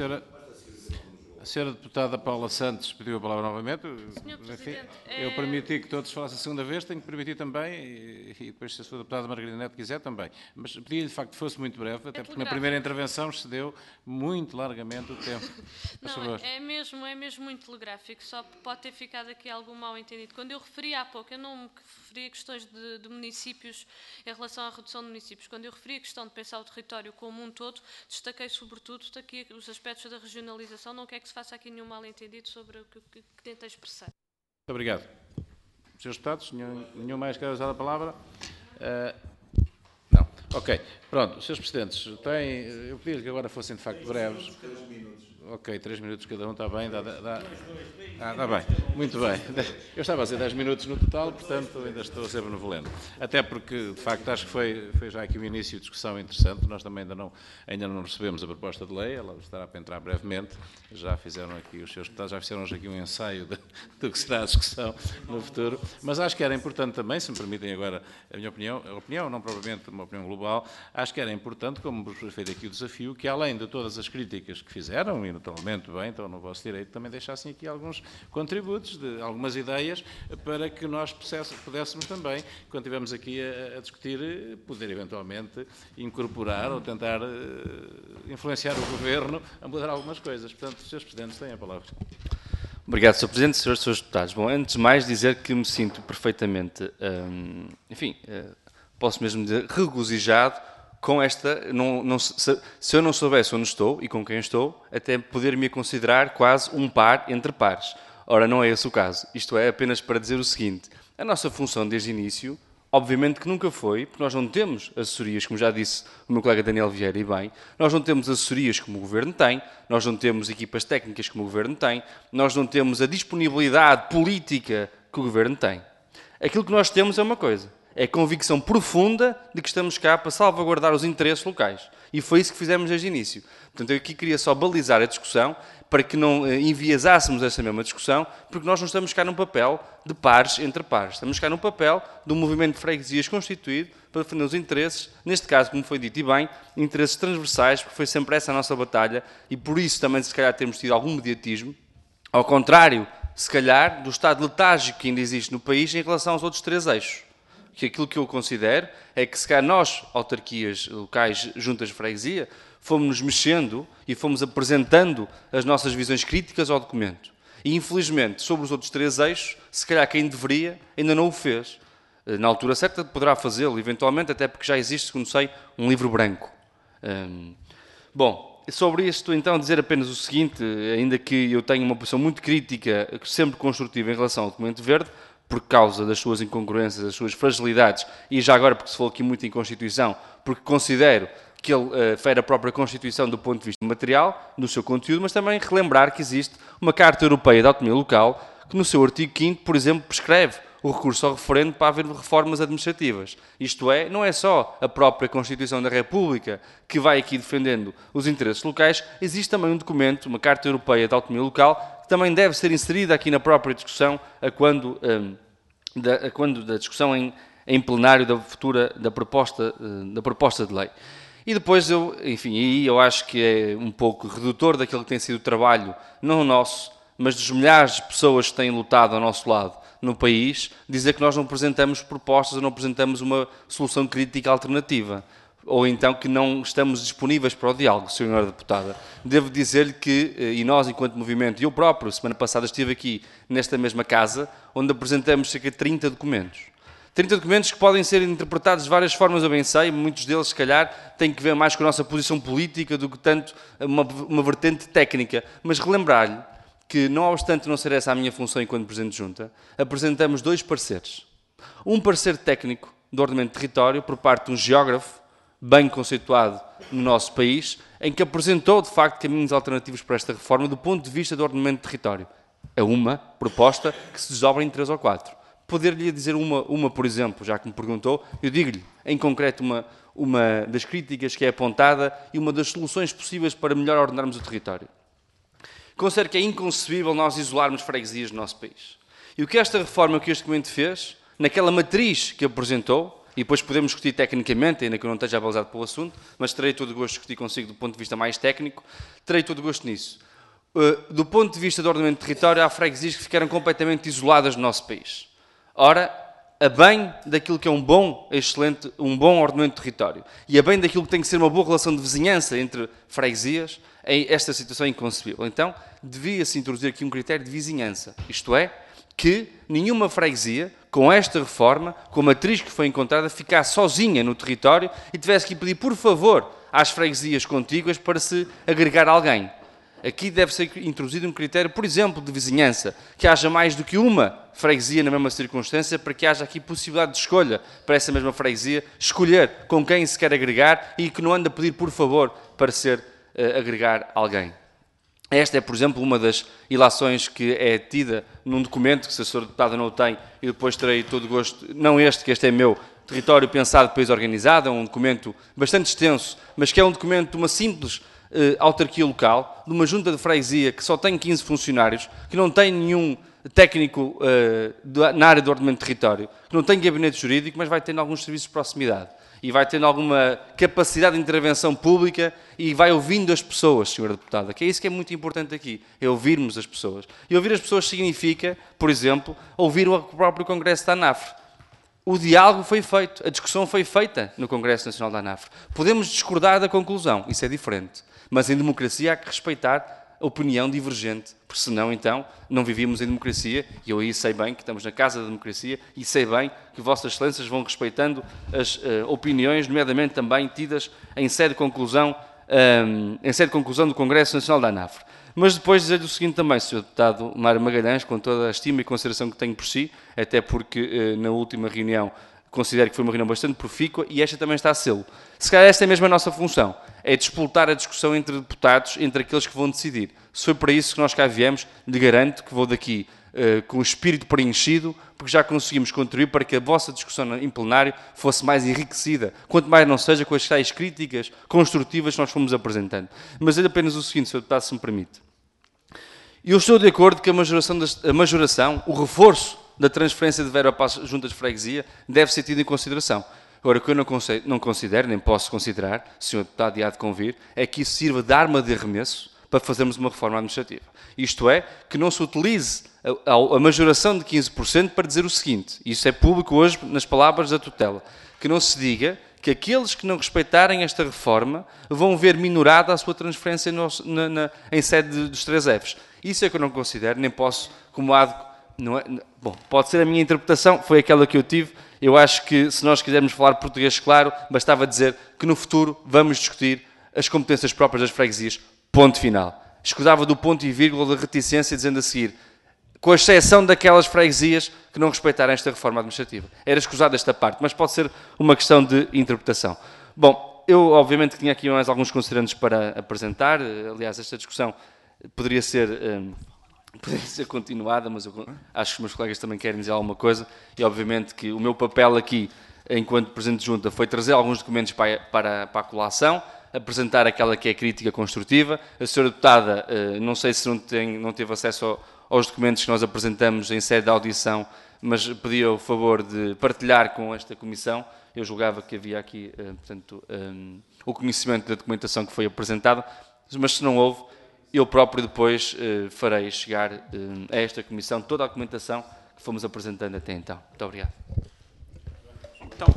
A senhora deputada Paula Santos pediu a palavra novamente. Enfim, eu permiti que todos falassem a segunda vez, tenho que permitir também, e depois se a senhora deputada Margarida Neto quiser também. Mas pedi-lhe, de facto, que fosse muito breve, até porque na primeira intervenção excedeu muito largamente o tempo. Não, é mesmo muito telegráfico, só pode ter ficado aqui algum mal-entendido. Quando eu referi há pouco, eu não me referi a questões de municípios, em relação à redução de municípios. Quando eu referi a questão de pensar o território como um todo, destaquei sobretudo aqui os aspectos da regionalização, não quer que se faça aqui nenhum mal-entendido sobre o que tentei expressar. Muito obrigado. Senhores deputados, nenhum mais quer usar a palavra? Não. Ok. Pronto, Senhores Presidentes, eu pedi que agora fossem de facto breves. 3 minutos. Ok, 3 minutos cada um, está bem? Está bem, muito bem. Eu estava a dizer 10 minutos no total, portanto ainda estou a ser benevolente. Até porque, de facto, acho que foi já aqui um início de discussão interessante. Nós também ainda não recebemos a proposta de lei, ela estará para entrar brevemente. Já fizeram aqui os seus deputados, já fizeram hoje aqui um ensaio do que será a discussão no futuro. Mas acho que era importante também, se me permitem agora a minha opinião, não propriamente uma opinião global, acho que era importante, como vos foi feito aqui o desafio, que além de todas as críticas que fizeram, e naturalmente bem, então no vosso direito, também deixassem aqui alguns contributos, algumas ideias, para que nós pudéssemos também, quando estivermos aqui a discutir, poder eventualmente incorporar ou tentar influenciar o Governo a mudar algumas coisas. Portanto, os Srs. Presidentes têm a palavra. Obrigado, Sr. Presidente, Srs. Deputados. Bom, antes de mais dizer que me sinto perfeitamente, posso mesmo dizer, regozijado com esta, se eu não soubesse onde estou e com quem estou, até poder-me considerar quase um par entre pares. Ora, não é esse o caso. Isto é apenas para dizer o seguinte, a nossa função desde o início, obviamente que nunca foi, porque nós não temos assessorias, como já disse o meu colega Daniel Vieira, e bem, nós não temos assessorias como o Governo tem, nós não temos equipas técnicas como o Governo tem, nós não temos a disponibilidade política que o Governo tem. Aquilo que nós temos é uma coisa, é a convicção profunda de que estamos cá para salvaguardar os interesses locais. E foi isso que fizemos desde o início. Portanto, eu aqui queria só balizar a discussão para que não enviesássemos essa mesma discussão, porque nós não estamos cá num papel de pares entre pares. Estamos cá num papel de um movimento de freguesias constituído para defender os interesses, neste caso, como foi dito e bem, interesses transversais, porque foi sempre essa a nossa batalha e por isso também, se calhar, temos tido algum mediatismo, ao contrário, se calhar, do estado letárgico que ainda existe no país em relação aos outros 3 eixos. Que aquilo que eu considero é que, se calhar, nós, autarquias locais, juntas de freguesia, fomos-nos mexendo e fomos apresentando as nossas visões críticas ao documento. E, infelizmente, sobre os outros 3 eixos, se calhar quem deveria ainda não o fez. Na altura certa poderá fazê-lo, eventualmente, até porque já existe, segundo sei, um livro branco. Bom, sobre isto, então, dizer apenas o seguinte, ainda que eu tenha uma posição muito crítica, sempre construtiva em relação ao documento verde, por causa das suas incongruências, das suas fragilidades, e já agora porque se falou aqui muito em Constituição, porque considero que ele fere a própria Constituição do ponto de vista material, no seu conteúdo, mas também relembrar que existe uma Carta Europeia de Autonomia Local, que no seu artigo 5º, por exemplo, prescreve o recurso ao referendo para haver reformas administrativas. Isto é, não é só a própria Constituição da República que vai aqui defendendo os interesses locais, existe também um documento, uma Carta Europeia de Autonomia Local, que também deve ser inserida aqui na própria discussão, a quando da discussão em plenário da proposta de lei. E depois, eu acho que é um pouco redutor daquilo que tem sido o trabalho, não nosso, mas dos milhares de pessoas que têm lutado ao nosso lado no país, dizer que nós não apresentamos propostas ou não apresentamos uma solução crítica alternativa, ou então que não estamos disponíveis para o diálogo, Sra. Deputada. Devo dizer-lhe que, e nós, enquanto movimento, e eu próprio, semana passada estive aqui nesta mesma casa, onde apresentamos cerca de 30 documentos. 30 documentos que podem ser interpretados de várias formas, eu bem sei, muitos deles, se calhar, têm que ver mais com a nossa posição política do que tanto uma vertente técnica. Mas relembrar-lhe que, não obstante não ser essa a minha função enquanto Presidente de Junta, apresentamos 2 pareceres. Um parecer técnico do ordenamento de território, por parte de um geógrafo, bem conceituado no nosso país, em que apresentou, de facto, caminhos alternativos para esta reforma do ponto de vista do ordenamento de território. É uma proposta que se desdobra em 3 ou 4. Poder-lhe dizer uma, por exemplo, já que me perguntou, eu digo-lhe, em concreto, uma das críticas que é apontada e uma das soluções possíveis para melhor ordenarmos o território. Considero que é inconcebível nós isolarmos freguesias no nosso país. E o que esta reforma, o que este documento fez, naquela matriz que apresentou, e depois podemos discutir tecnicamente, ainda que eu não esteja abalizado pelo assunto, mas terei todo o gosto de discutir consigo do ponto de vista mais técnico, terei todo o gosto nisso. Do ponto de vista do ordenamento de território, há freguesias que ficaram completamente isoladas no nosso país. Ora, a bem daquilo que é um bom ordenamento de território e a bem daquilo que tem que ser uma boa relação de vizinhança entre freguesias, esta situação é inconcebível. Então, devia-se introduzir aqui um critério de vizinhança, isto é, que nenhuma freguesia, com esta reforma, com a matriz que foi encontrada, ficasse sozinha no território e tivesse que pedir, por favor, às freguesias contíguas para se agregar a alguém. Aqui deve ser introduzido um critério, por exemplo, de vizinhança, que haja mais do que uma freguesia na mesma circunstância, para que haja aqui possibilidade de escolha para essa mesma freguesia, escolher com quem se quer agregar e que não ande a pedir, por favor, para ser agregar alguém. Esta é, por exemplo, uma das ilações que é tida num documento, que se a Sra. Deputada não o tem, e depois terei todo o gosto, não este, que este é meu, Território Pensado, País Organizado, é um documento bastante extenso, mas que é um documento de uma simples autarquia local, de uma junta de freguesia que só tem 15 funcionários, que não tem nenhum técnico na área do ordenamento de território, que não tem gabinete jurídico, mas vai tendo alguns serviços de proximidade e vai tendo alguma capacidade de intervenção pública e vai ouvindo as pessoas, Sra. Deputada, que é isso que é muito importante aqui, é ouvirmos as pessoas. E ouvir as pessoas significa, por exemplo, ouvir o próprio Congresso da ANAFRE. O diálogo foi feito, a discussão foi feita no Congresso Nacional da ANAFRE. Podemos discordar da conclusão, isso é diferente. Mas em democracia há que respeitar opinião divergente, porque senão, então, não vivíamos em democracia, e eu aí sei bem que estamos na casa da democracia, e sei bem que Vossas Excelências vão respeitando as opiniões, nomeadamente também tidas em sede de conclusão do Congresso Nacional da ANAFRE. Mas depois dizer-lhe o seguinte também, Sr. Deputado Mário Magalhães, com toda a estima e consideração que tenho por si, até porque na última reunião considero que foi uma reunião bastante profícua e esta também está a sê-lo. Se calhar esta é mesmo a nossa função, é despoltar a discussão entre deputados, entre aqueles que vão decidir. Se foi para isso que nós cá viemos, lhe garanto que vou daqui com o espírito preenchido, porque já conseguimos contribuir para que a vossa discussão em plenário fosse mais enriquecida, quanto mais não seja com as tais críticas construtivas que nós fomos apresentando. Mas é apenas o seguinte, Sr. Deputado, se me permite. Eu estou de acordo que a majoração, o reforço da transferência de verba para as juntas de freguesia deve ser tido em consideração. Agora, o que eu não considero, nem posso considerar, Sr. Deputado, e há de convir, é que isso sirva de arma de arremesso para fazermos uma reforma administrativa. Isto é, que não se utilize a majoração de 15% para dizer o seguinte, isso é público hoje nas palavras da tutela, que não se diga que aqueles que não respeitarem esta reforma vão ver minorada a sua transferência em sede dos 3 Fs. Isso é que eu não considero, nem posso, como há de... Bom, pode ser a minha interpretação, foi aquela que eu tive. Eu acho que, se nós quisermos falar português claro, bastava dizer que no futuro vamos discutir as competências próprias das freguesias, ponto final. Escusava do ponto e vírgula da reticência, dizendo a seguir, com exceção daquelas freguesias que não respeitarem esta reforma administrativa. Era escusada esta parte, mas pode ser uma questão de interpretação. Bom, eu obviamente tinha aqui mais alguns considerandos para apresentar. Aliás, esta discussão poderia ser continuada, mas eu acho que os meus colegas também querem dizer alguma coisa, e obviamente que o meu papel aqui, enquanto Presidente de Junta, foi trazer alguns documentos para a colação, apresentar aquela que é crítica construtiva. A senhora deputada, não sei se não teve acesso aos documentos que nós apresentamos em sede de audição, mas pedia o favor de partilhar com esta comissão. Eu julgava que havia aqui, portanto, o conhecimento da documentação que foi apresentada, mas se não houve, eu próprio depois farei chegar a esta comissão toda a documentação que fomos apresentando até então. Muito obrigado. Então,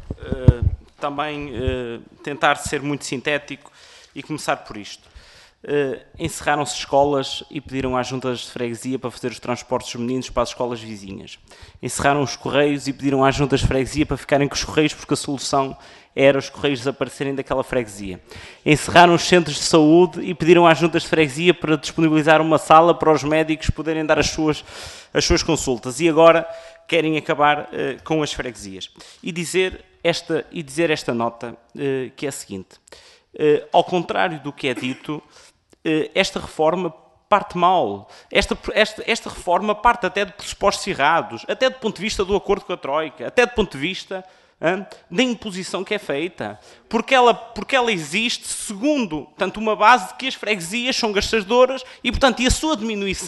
também tentar ser muito sintético e começar por isto. Encerraram-se escolas e pediram às juntas de freguesia para fazer os transportes dos meninos para as escolas vizinhas. Encerraram os correios e pediram às juntas de freguesia para ficarem com os correios, porque a solução era os correios desaparecerem daquela freguesia. Encerraram os centros de saúde e pediram às juntas de freguesia para disponibilizar uma sala para os médicos poderem dar as suas consultas. E agora querem acabar com as freguesias. E dizer esta nota, que é a seguinte. Ao contrário do que é dito, esta reforma parte mal. Esta reforma parte até de pressupostos errados, até do ponto de vista do acordo com a Troika, até do ponto de vista da imposição que é feita. Porque ela existe segundo, portanto, uma base de que as freguesias são gastadoras e, portanto, a sua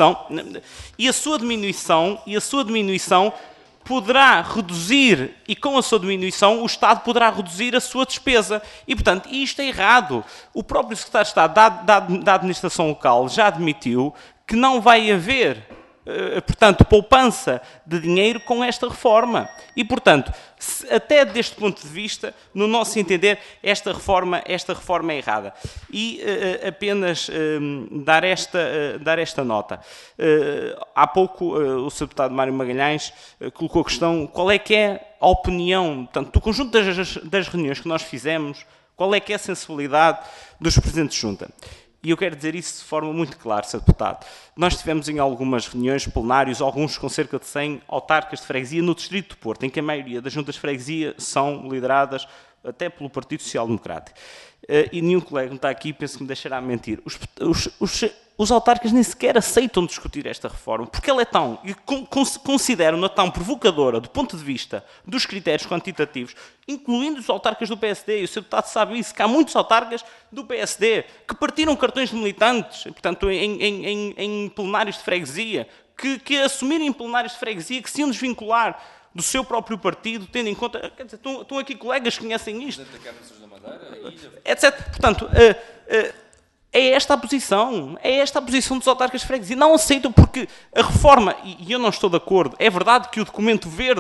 diminuição poderá reduzir, e com a sua diminuição o Estado poderá reduzir a sua despesa. E, portanto, isto é errado. O próprio Secretário de Estado da Administração Local já admitiu que não vai haver, portanto, poupança de dinheiro com esta reforma. E, portanto, até deste ponto de vista, no nosso entender, esta reforma é errada. E apenas dar esta nota. Há pouco o Sr. Deputado Mário Magalhães colocou a questão, qual é que é a opinião, portanto, do conjunto das reuniões que nós fizemos, qual é que é a sensibilidade dos Presidentes de Junta. E eu quero dizer isso de forma muito clara, Sr. Deputado. Nós tivemos em algumas reuniões plenários, alguns com cerca de 100 autarcas de freguesia no Distrito de Porto, em que a maioria das juntas de freguesia são lideradas até pelo Partido Social Democrático. E nenhum colega não está aqui, penso que me deixará mentir. Os autarcas nem sequer aceitam discutir esta reforma, porque ela é tão, consideram-na tão provocadora do ponto de vista dos critérios quantitativos, incluindo os autarcas do PSD, e o Sr. Deputado sabe isso, que há muitos autarcas do PSD que partiram cartões de militantes, portanto, em plenários de freguesia, que assumiram em plenários de freguesia que se iam desvincular do seu próprio partido, tendo em conta, quer dizer, estão aqui colegas que conhecem isto, etc. Portanto, é esta a posição dos autarcas de freguesia. Não aceitam porque a reforma, e eu não estou de acordo, é verdade que o documento verde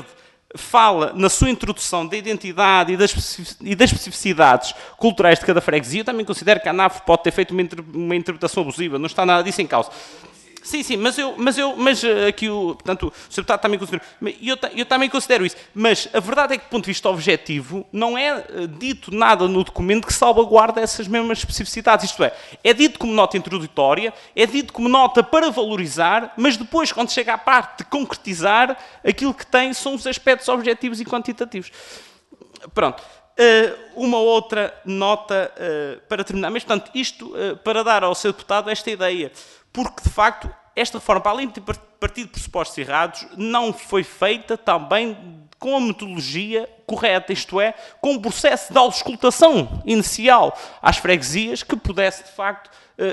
fala na sua introdução da identidade e das especificidades culturais de cada freguesia. Eu também considero que a ANAF pode ter feito uma interpretação abusiva, não está nada disso em causa. Sim, mas aqui portanto, o Sr. Deputado também considera, eu também considero isso, mas a verdade é que do ponto de vista objetivo não é dito nada no documento que salvaguarda essas mesmas especificidades, isto é dito como nota introdutória, é dito como nota para valorizar, mas depois quando chega à parte de concretizar, aquilo que tem são os aspectos objetivos e quantitativos. Pronto. Uma outra nota para terminar, mas portanto isto para dar ao Sr. Deputado esta ideia, porque de facto esta reforma, para além de partir de pressupostos errados, não foi feita também com a metodologia correta, isto é, com um processo de auscultação inicial às freguesias que pudesse de facto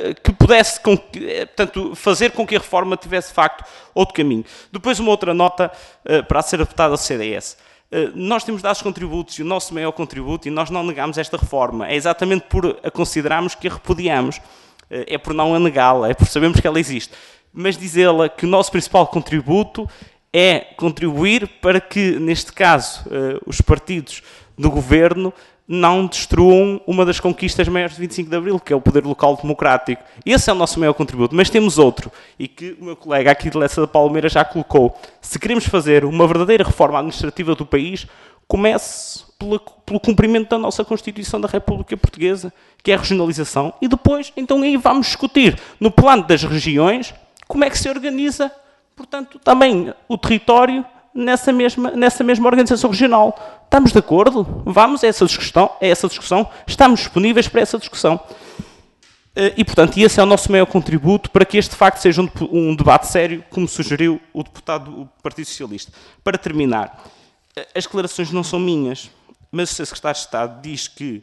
portanto, fazer com que a reforma tivesse de facto outro caminho. Depois uma outra nota para ser adaptada ao CDS. Nós temos dado os contributos e o nosso maior contributo, e nós não negamos esta reforma, é exatamente por a considerarmos que a repudiamos, é por não a negá-la, é por sabermos que ela existe, mas dizê-la que o nosso principal contributo é contribuir para que, neste caso, os partidos do governo não destruam uma das conquistas maiores de 25 de Abril, que é o poder local democrático. Esse é o nosso maior contributo, mas temos outro, e que o meu colega aqui de Lessa da Palmeira já colocou. Se queremos fazer uma verdadeira reforma administrativa do país, comece pelo cumprimento da nossa Constituição da República Portuguesa, que é a regionalização, e depois, então aí vamos discutir, no plano das regiões, como é que se organiza, portanto, também o território nessa mesma organização regional. Estamos de acordo? Vamos a essa discussão? Estamos disponíveis para essa discussão. E, portanto, esse é o nosso maior contributo para que este, de facto, seja um debate sério, como sugeriu o deputado do Partido Socialista. Para terminar, as declarações não são minhas, mas o Sr. Secretário de Estado diz que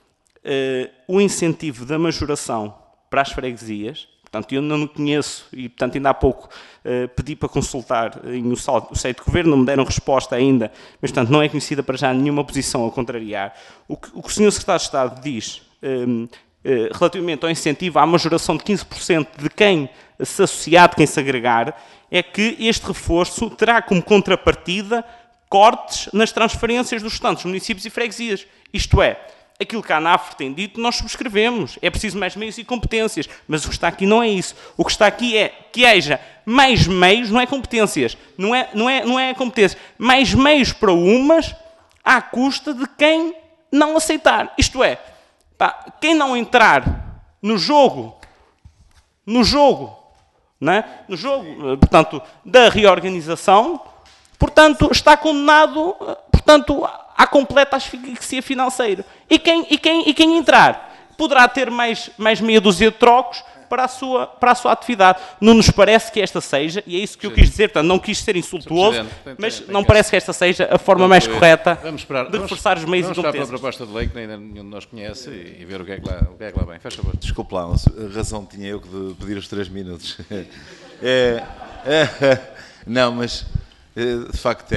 o incentivo da majoração para as freguesias, portanto, eu não conheço e, portanto, ainda há pouco pedi para consultar no site do Governo, não me deram resposta ainda, mas, portanto, não é conhecida para já nenhuma posição a contrariar. O que o Sr. Secretário de Estado diz relativamente ao incentivo à majoração de 15% de quem se associar, de quem se agregar, é que este reforço terá como contrapartida cortes nas transferências dos restantes municípios e freguesias. Isto é, aquilo que a ANAF tem dito, nós subscrevemos. É preciso mais meios e competências. Mas o que está aqui não é isso. O que está aqui é que haja mais meios, não é competências. Não é competências. Mais meios para umas à custa de quem não aceitar. Isto é, quem não entrar no jogo, portanto, da reorganização, portanto, está condenado, portanto, à completa asfixia financeira. E quem entrar poderá ter mais meia dúzia de trocos para a sua atividade. Não nos parece que esta seja, e é isso que eu quis dizer, portanto, não quis ser insultuoso, mas não parece que esta seja a forma mais correta de reforçar os meios e competências. Vamos esperar pela proposta de lei, que ainda nenhum de nós conhece, e ver o que é que lá vem. Faz favor. Desculpe lá, a razão tinha eu que de pedir os 3 minutos. Não, mas de facto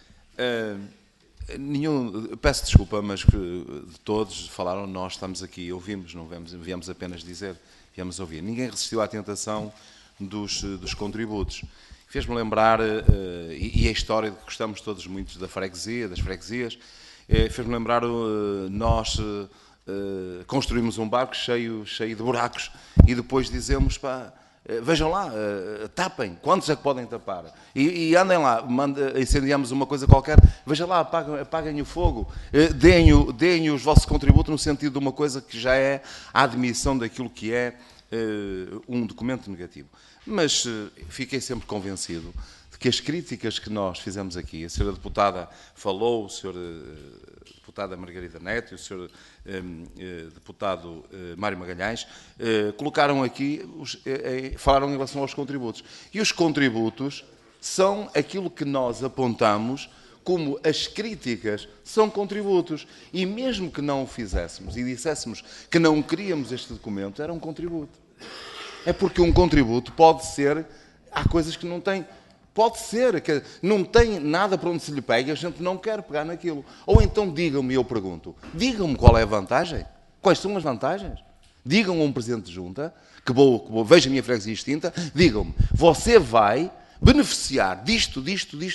peço desculpa, mas de todos falaram, nós estamos aqui, ouvimos, não viemos apenas dizer, viemos ouvir. Ninguém resistiu à tentação dos contributos. Fez-me lembrar, e a história de que gostamos todos muito das freguesias, fez-me lembrar nós construímos um barco cheio de buracos e depois dizemos, vejam lá, tapem, quantos é que podem tapar? E andem lá, incendiamos uma coisa qualquer, vejam lá, apaguem o fogo, deem os vossos contributos no sentido de uma coisa que já é a admissão daquilo que é um documento negativo. Mas fiquei sempre convencido de que as críticas que nós fizemos aqui, a senhora deputada falou, o senhor deputada Margarida Neto e o senhor deputado Mário Magalhães, colocaram aqui, falaram em relação aos contributos. E os contributos são aquilo que nós apontamos como as críticas são contributos. E mesmo que não o fizéssemos e disséssemos que não queríamos este documento, era um contributo. É porque um contributo pode ser, há coisas que não têm, pode ser, que não tem nada para onde se lhe pegue, a gente não quer pegar naquilo. Ou então digam-me, eu pergunto, digam-me qual é a vantagem? Quais são as vantagens? Digam a um presidente de junta, que vou veja a minha freguesia extinta, digam-me, você vai beneficiar disto.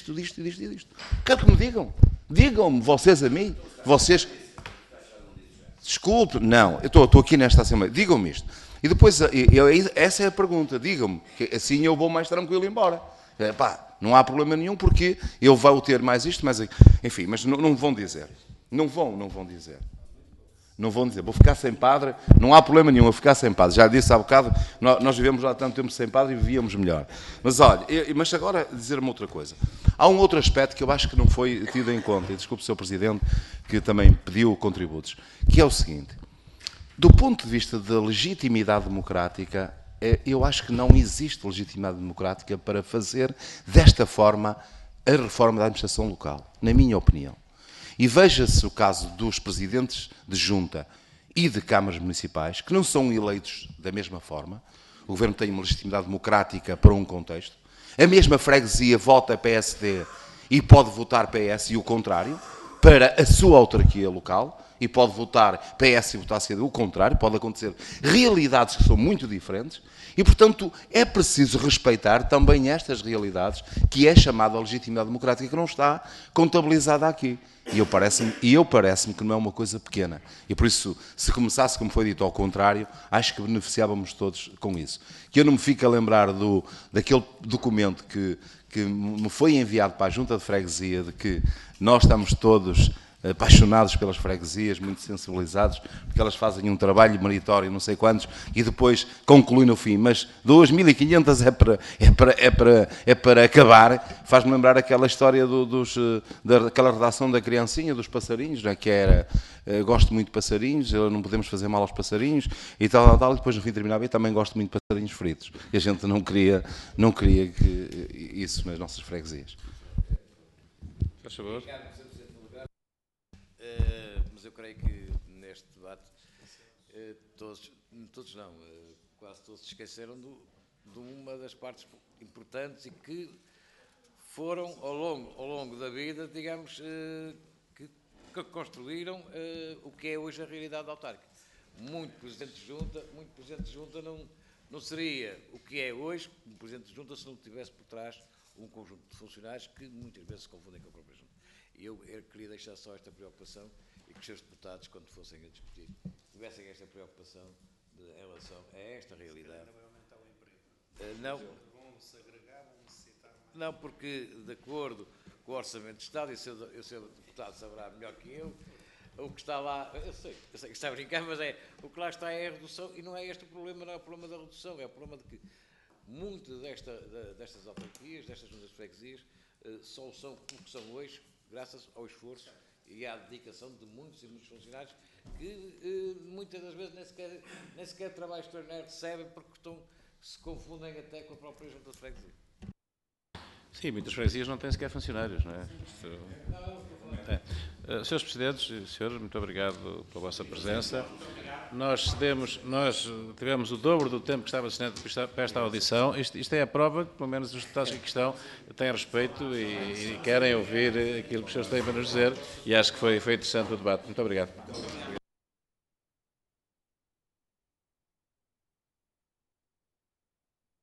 Quero que me digam. Digam-me vocês a mim. Vocês... Desculpe, não, eu estou aqui nesta Assembleia. Digam-me isto. E depois, essa é a pergunta. Digam-me, que assim eu vou mais tranquilo embora. Não há problema nenhum, porque eu vou ter mais isto, mais aquilo. Enfim, mas não vão dizer. Não vão dizer. Não vão dizer, vou ficar sem padre, não há problema nenhum, eu ficar sem padre. Já disse há bocado, nós vivemos lá tanto tempo sem padre e vivíamos melhor. Mas olha, mas agora dizer-me outra coisa. Há um outro aspecto que eu acho que não foi tido em conta, e desculpe o Sr. Presidente, que também pediu contributos, que é o seguinte: do ponto de vista da legitimidade democrática, eu acho que não existe legitimidade democrática para fazer desta forma a reforma da administração local, na minha opinião. E veja-se o caso dos presidentes de junta e de câmaras municipais, que não são eleitos da mesma forma. O governo tem uma legitimidade democrática para um contexto. A mesma freguesia vota PSD e pode votar PS e o contrário, para a sua autarquia local, e pode votar PS e votar CDU, o contrário, pode acontecer realidades que são muito diferentes, e, portanto, é preciso respeitar também estas realidades, que é chamada legitimidade democrática, que não está contabilizada aqui. E eu parece-me que não é uma coisa pequena. E por isso, se começasse, como foi dito, ao contrário, acho que beneficiávamos todos com isso. Que eu não me fico a lembrar daquele documento que me foi enviado para a Junta de Freguesia, de que nós estamos todos apaixonados pelas freguesias, muito sensibilizados, porque elas fazem um trabalho meritório, não sei quantos, e depois conclui no fim, mas 2.500 é para acabar. Faz-me lembrar aquela história daquela redação da criancinha, dos passarinhos, né, que era, gosto muito de passarinhos, não podemos fazer mal aos passarinhos, e tal, e depois no fim terminava, e também gosto muito de passarinhos fritos. E a gente não queria que isso nas nossas freguesias. Faz favor. Mas eu creio que neste debate todos não, quase todos se esqueceram de uma das partes importantes e que foram ao longo da vida, digamos, que construíram o que é hoje a realidade autárquica. Muito Presidente de Junta não seria o que é hoje um Presidente de Junta se não tivesse por trás um conjunto de funcionários que muitas vezes se confundem com a própria Junta. E eu queria deixar só esta preocupação e que os seus deputados, quando fossem a discutir, tivessem esta preocupação em relação a esta realidade. Não, porque de acordo com o Orçamento de Estado, e o seu deputado saberá melhor que eu, o que está lá, eu sei que está a brincar, mas o que lá está é a redução, e não é este o problema, não é o problema da redução, é o problema de que muitas destas autarquias, destas juntas de freguesias, só são o que são hoje, graças ao esforço e à dedicação de muitos e muitos funcionários que muitas das vezes nem sequer trabalho extraordinário recebem porque se confundem até com a própria junta de freguesia. Sim, muitas freguesias não têm sequer funcionários, não é? Senhores Presidentes e senhores, muito obrigado pela vossa presença. Nós tivemos o dobro do tempo que estava assinado para esta audição. Isto é a prova que, pelo menos, os deputados que aqui estão têm respeito e querem ouvir aquilo que os senhores têm para nos dizer, e acho que foi interessante o debate. Muito obrigado.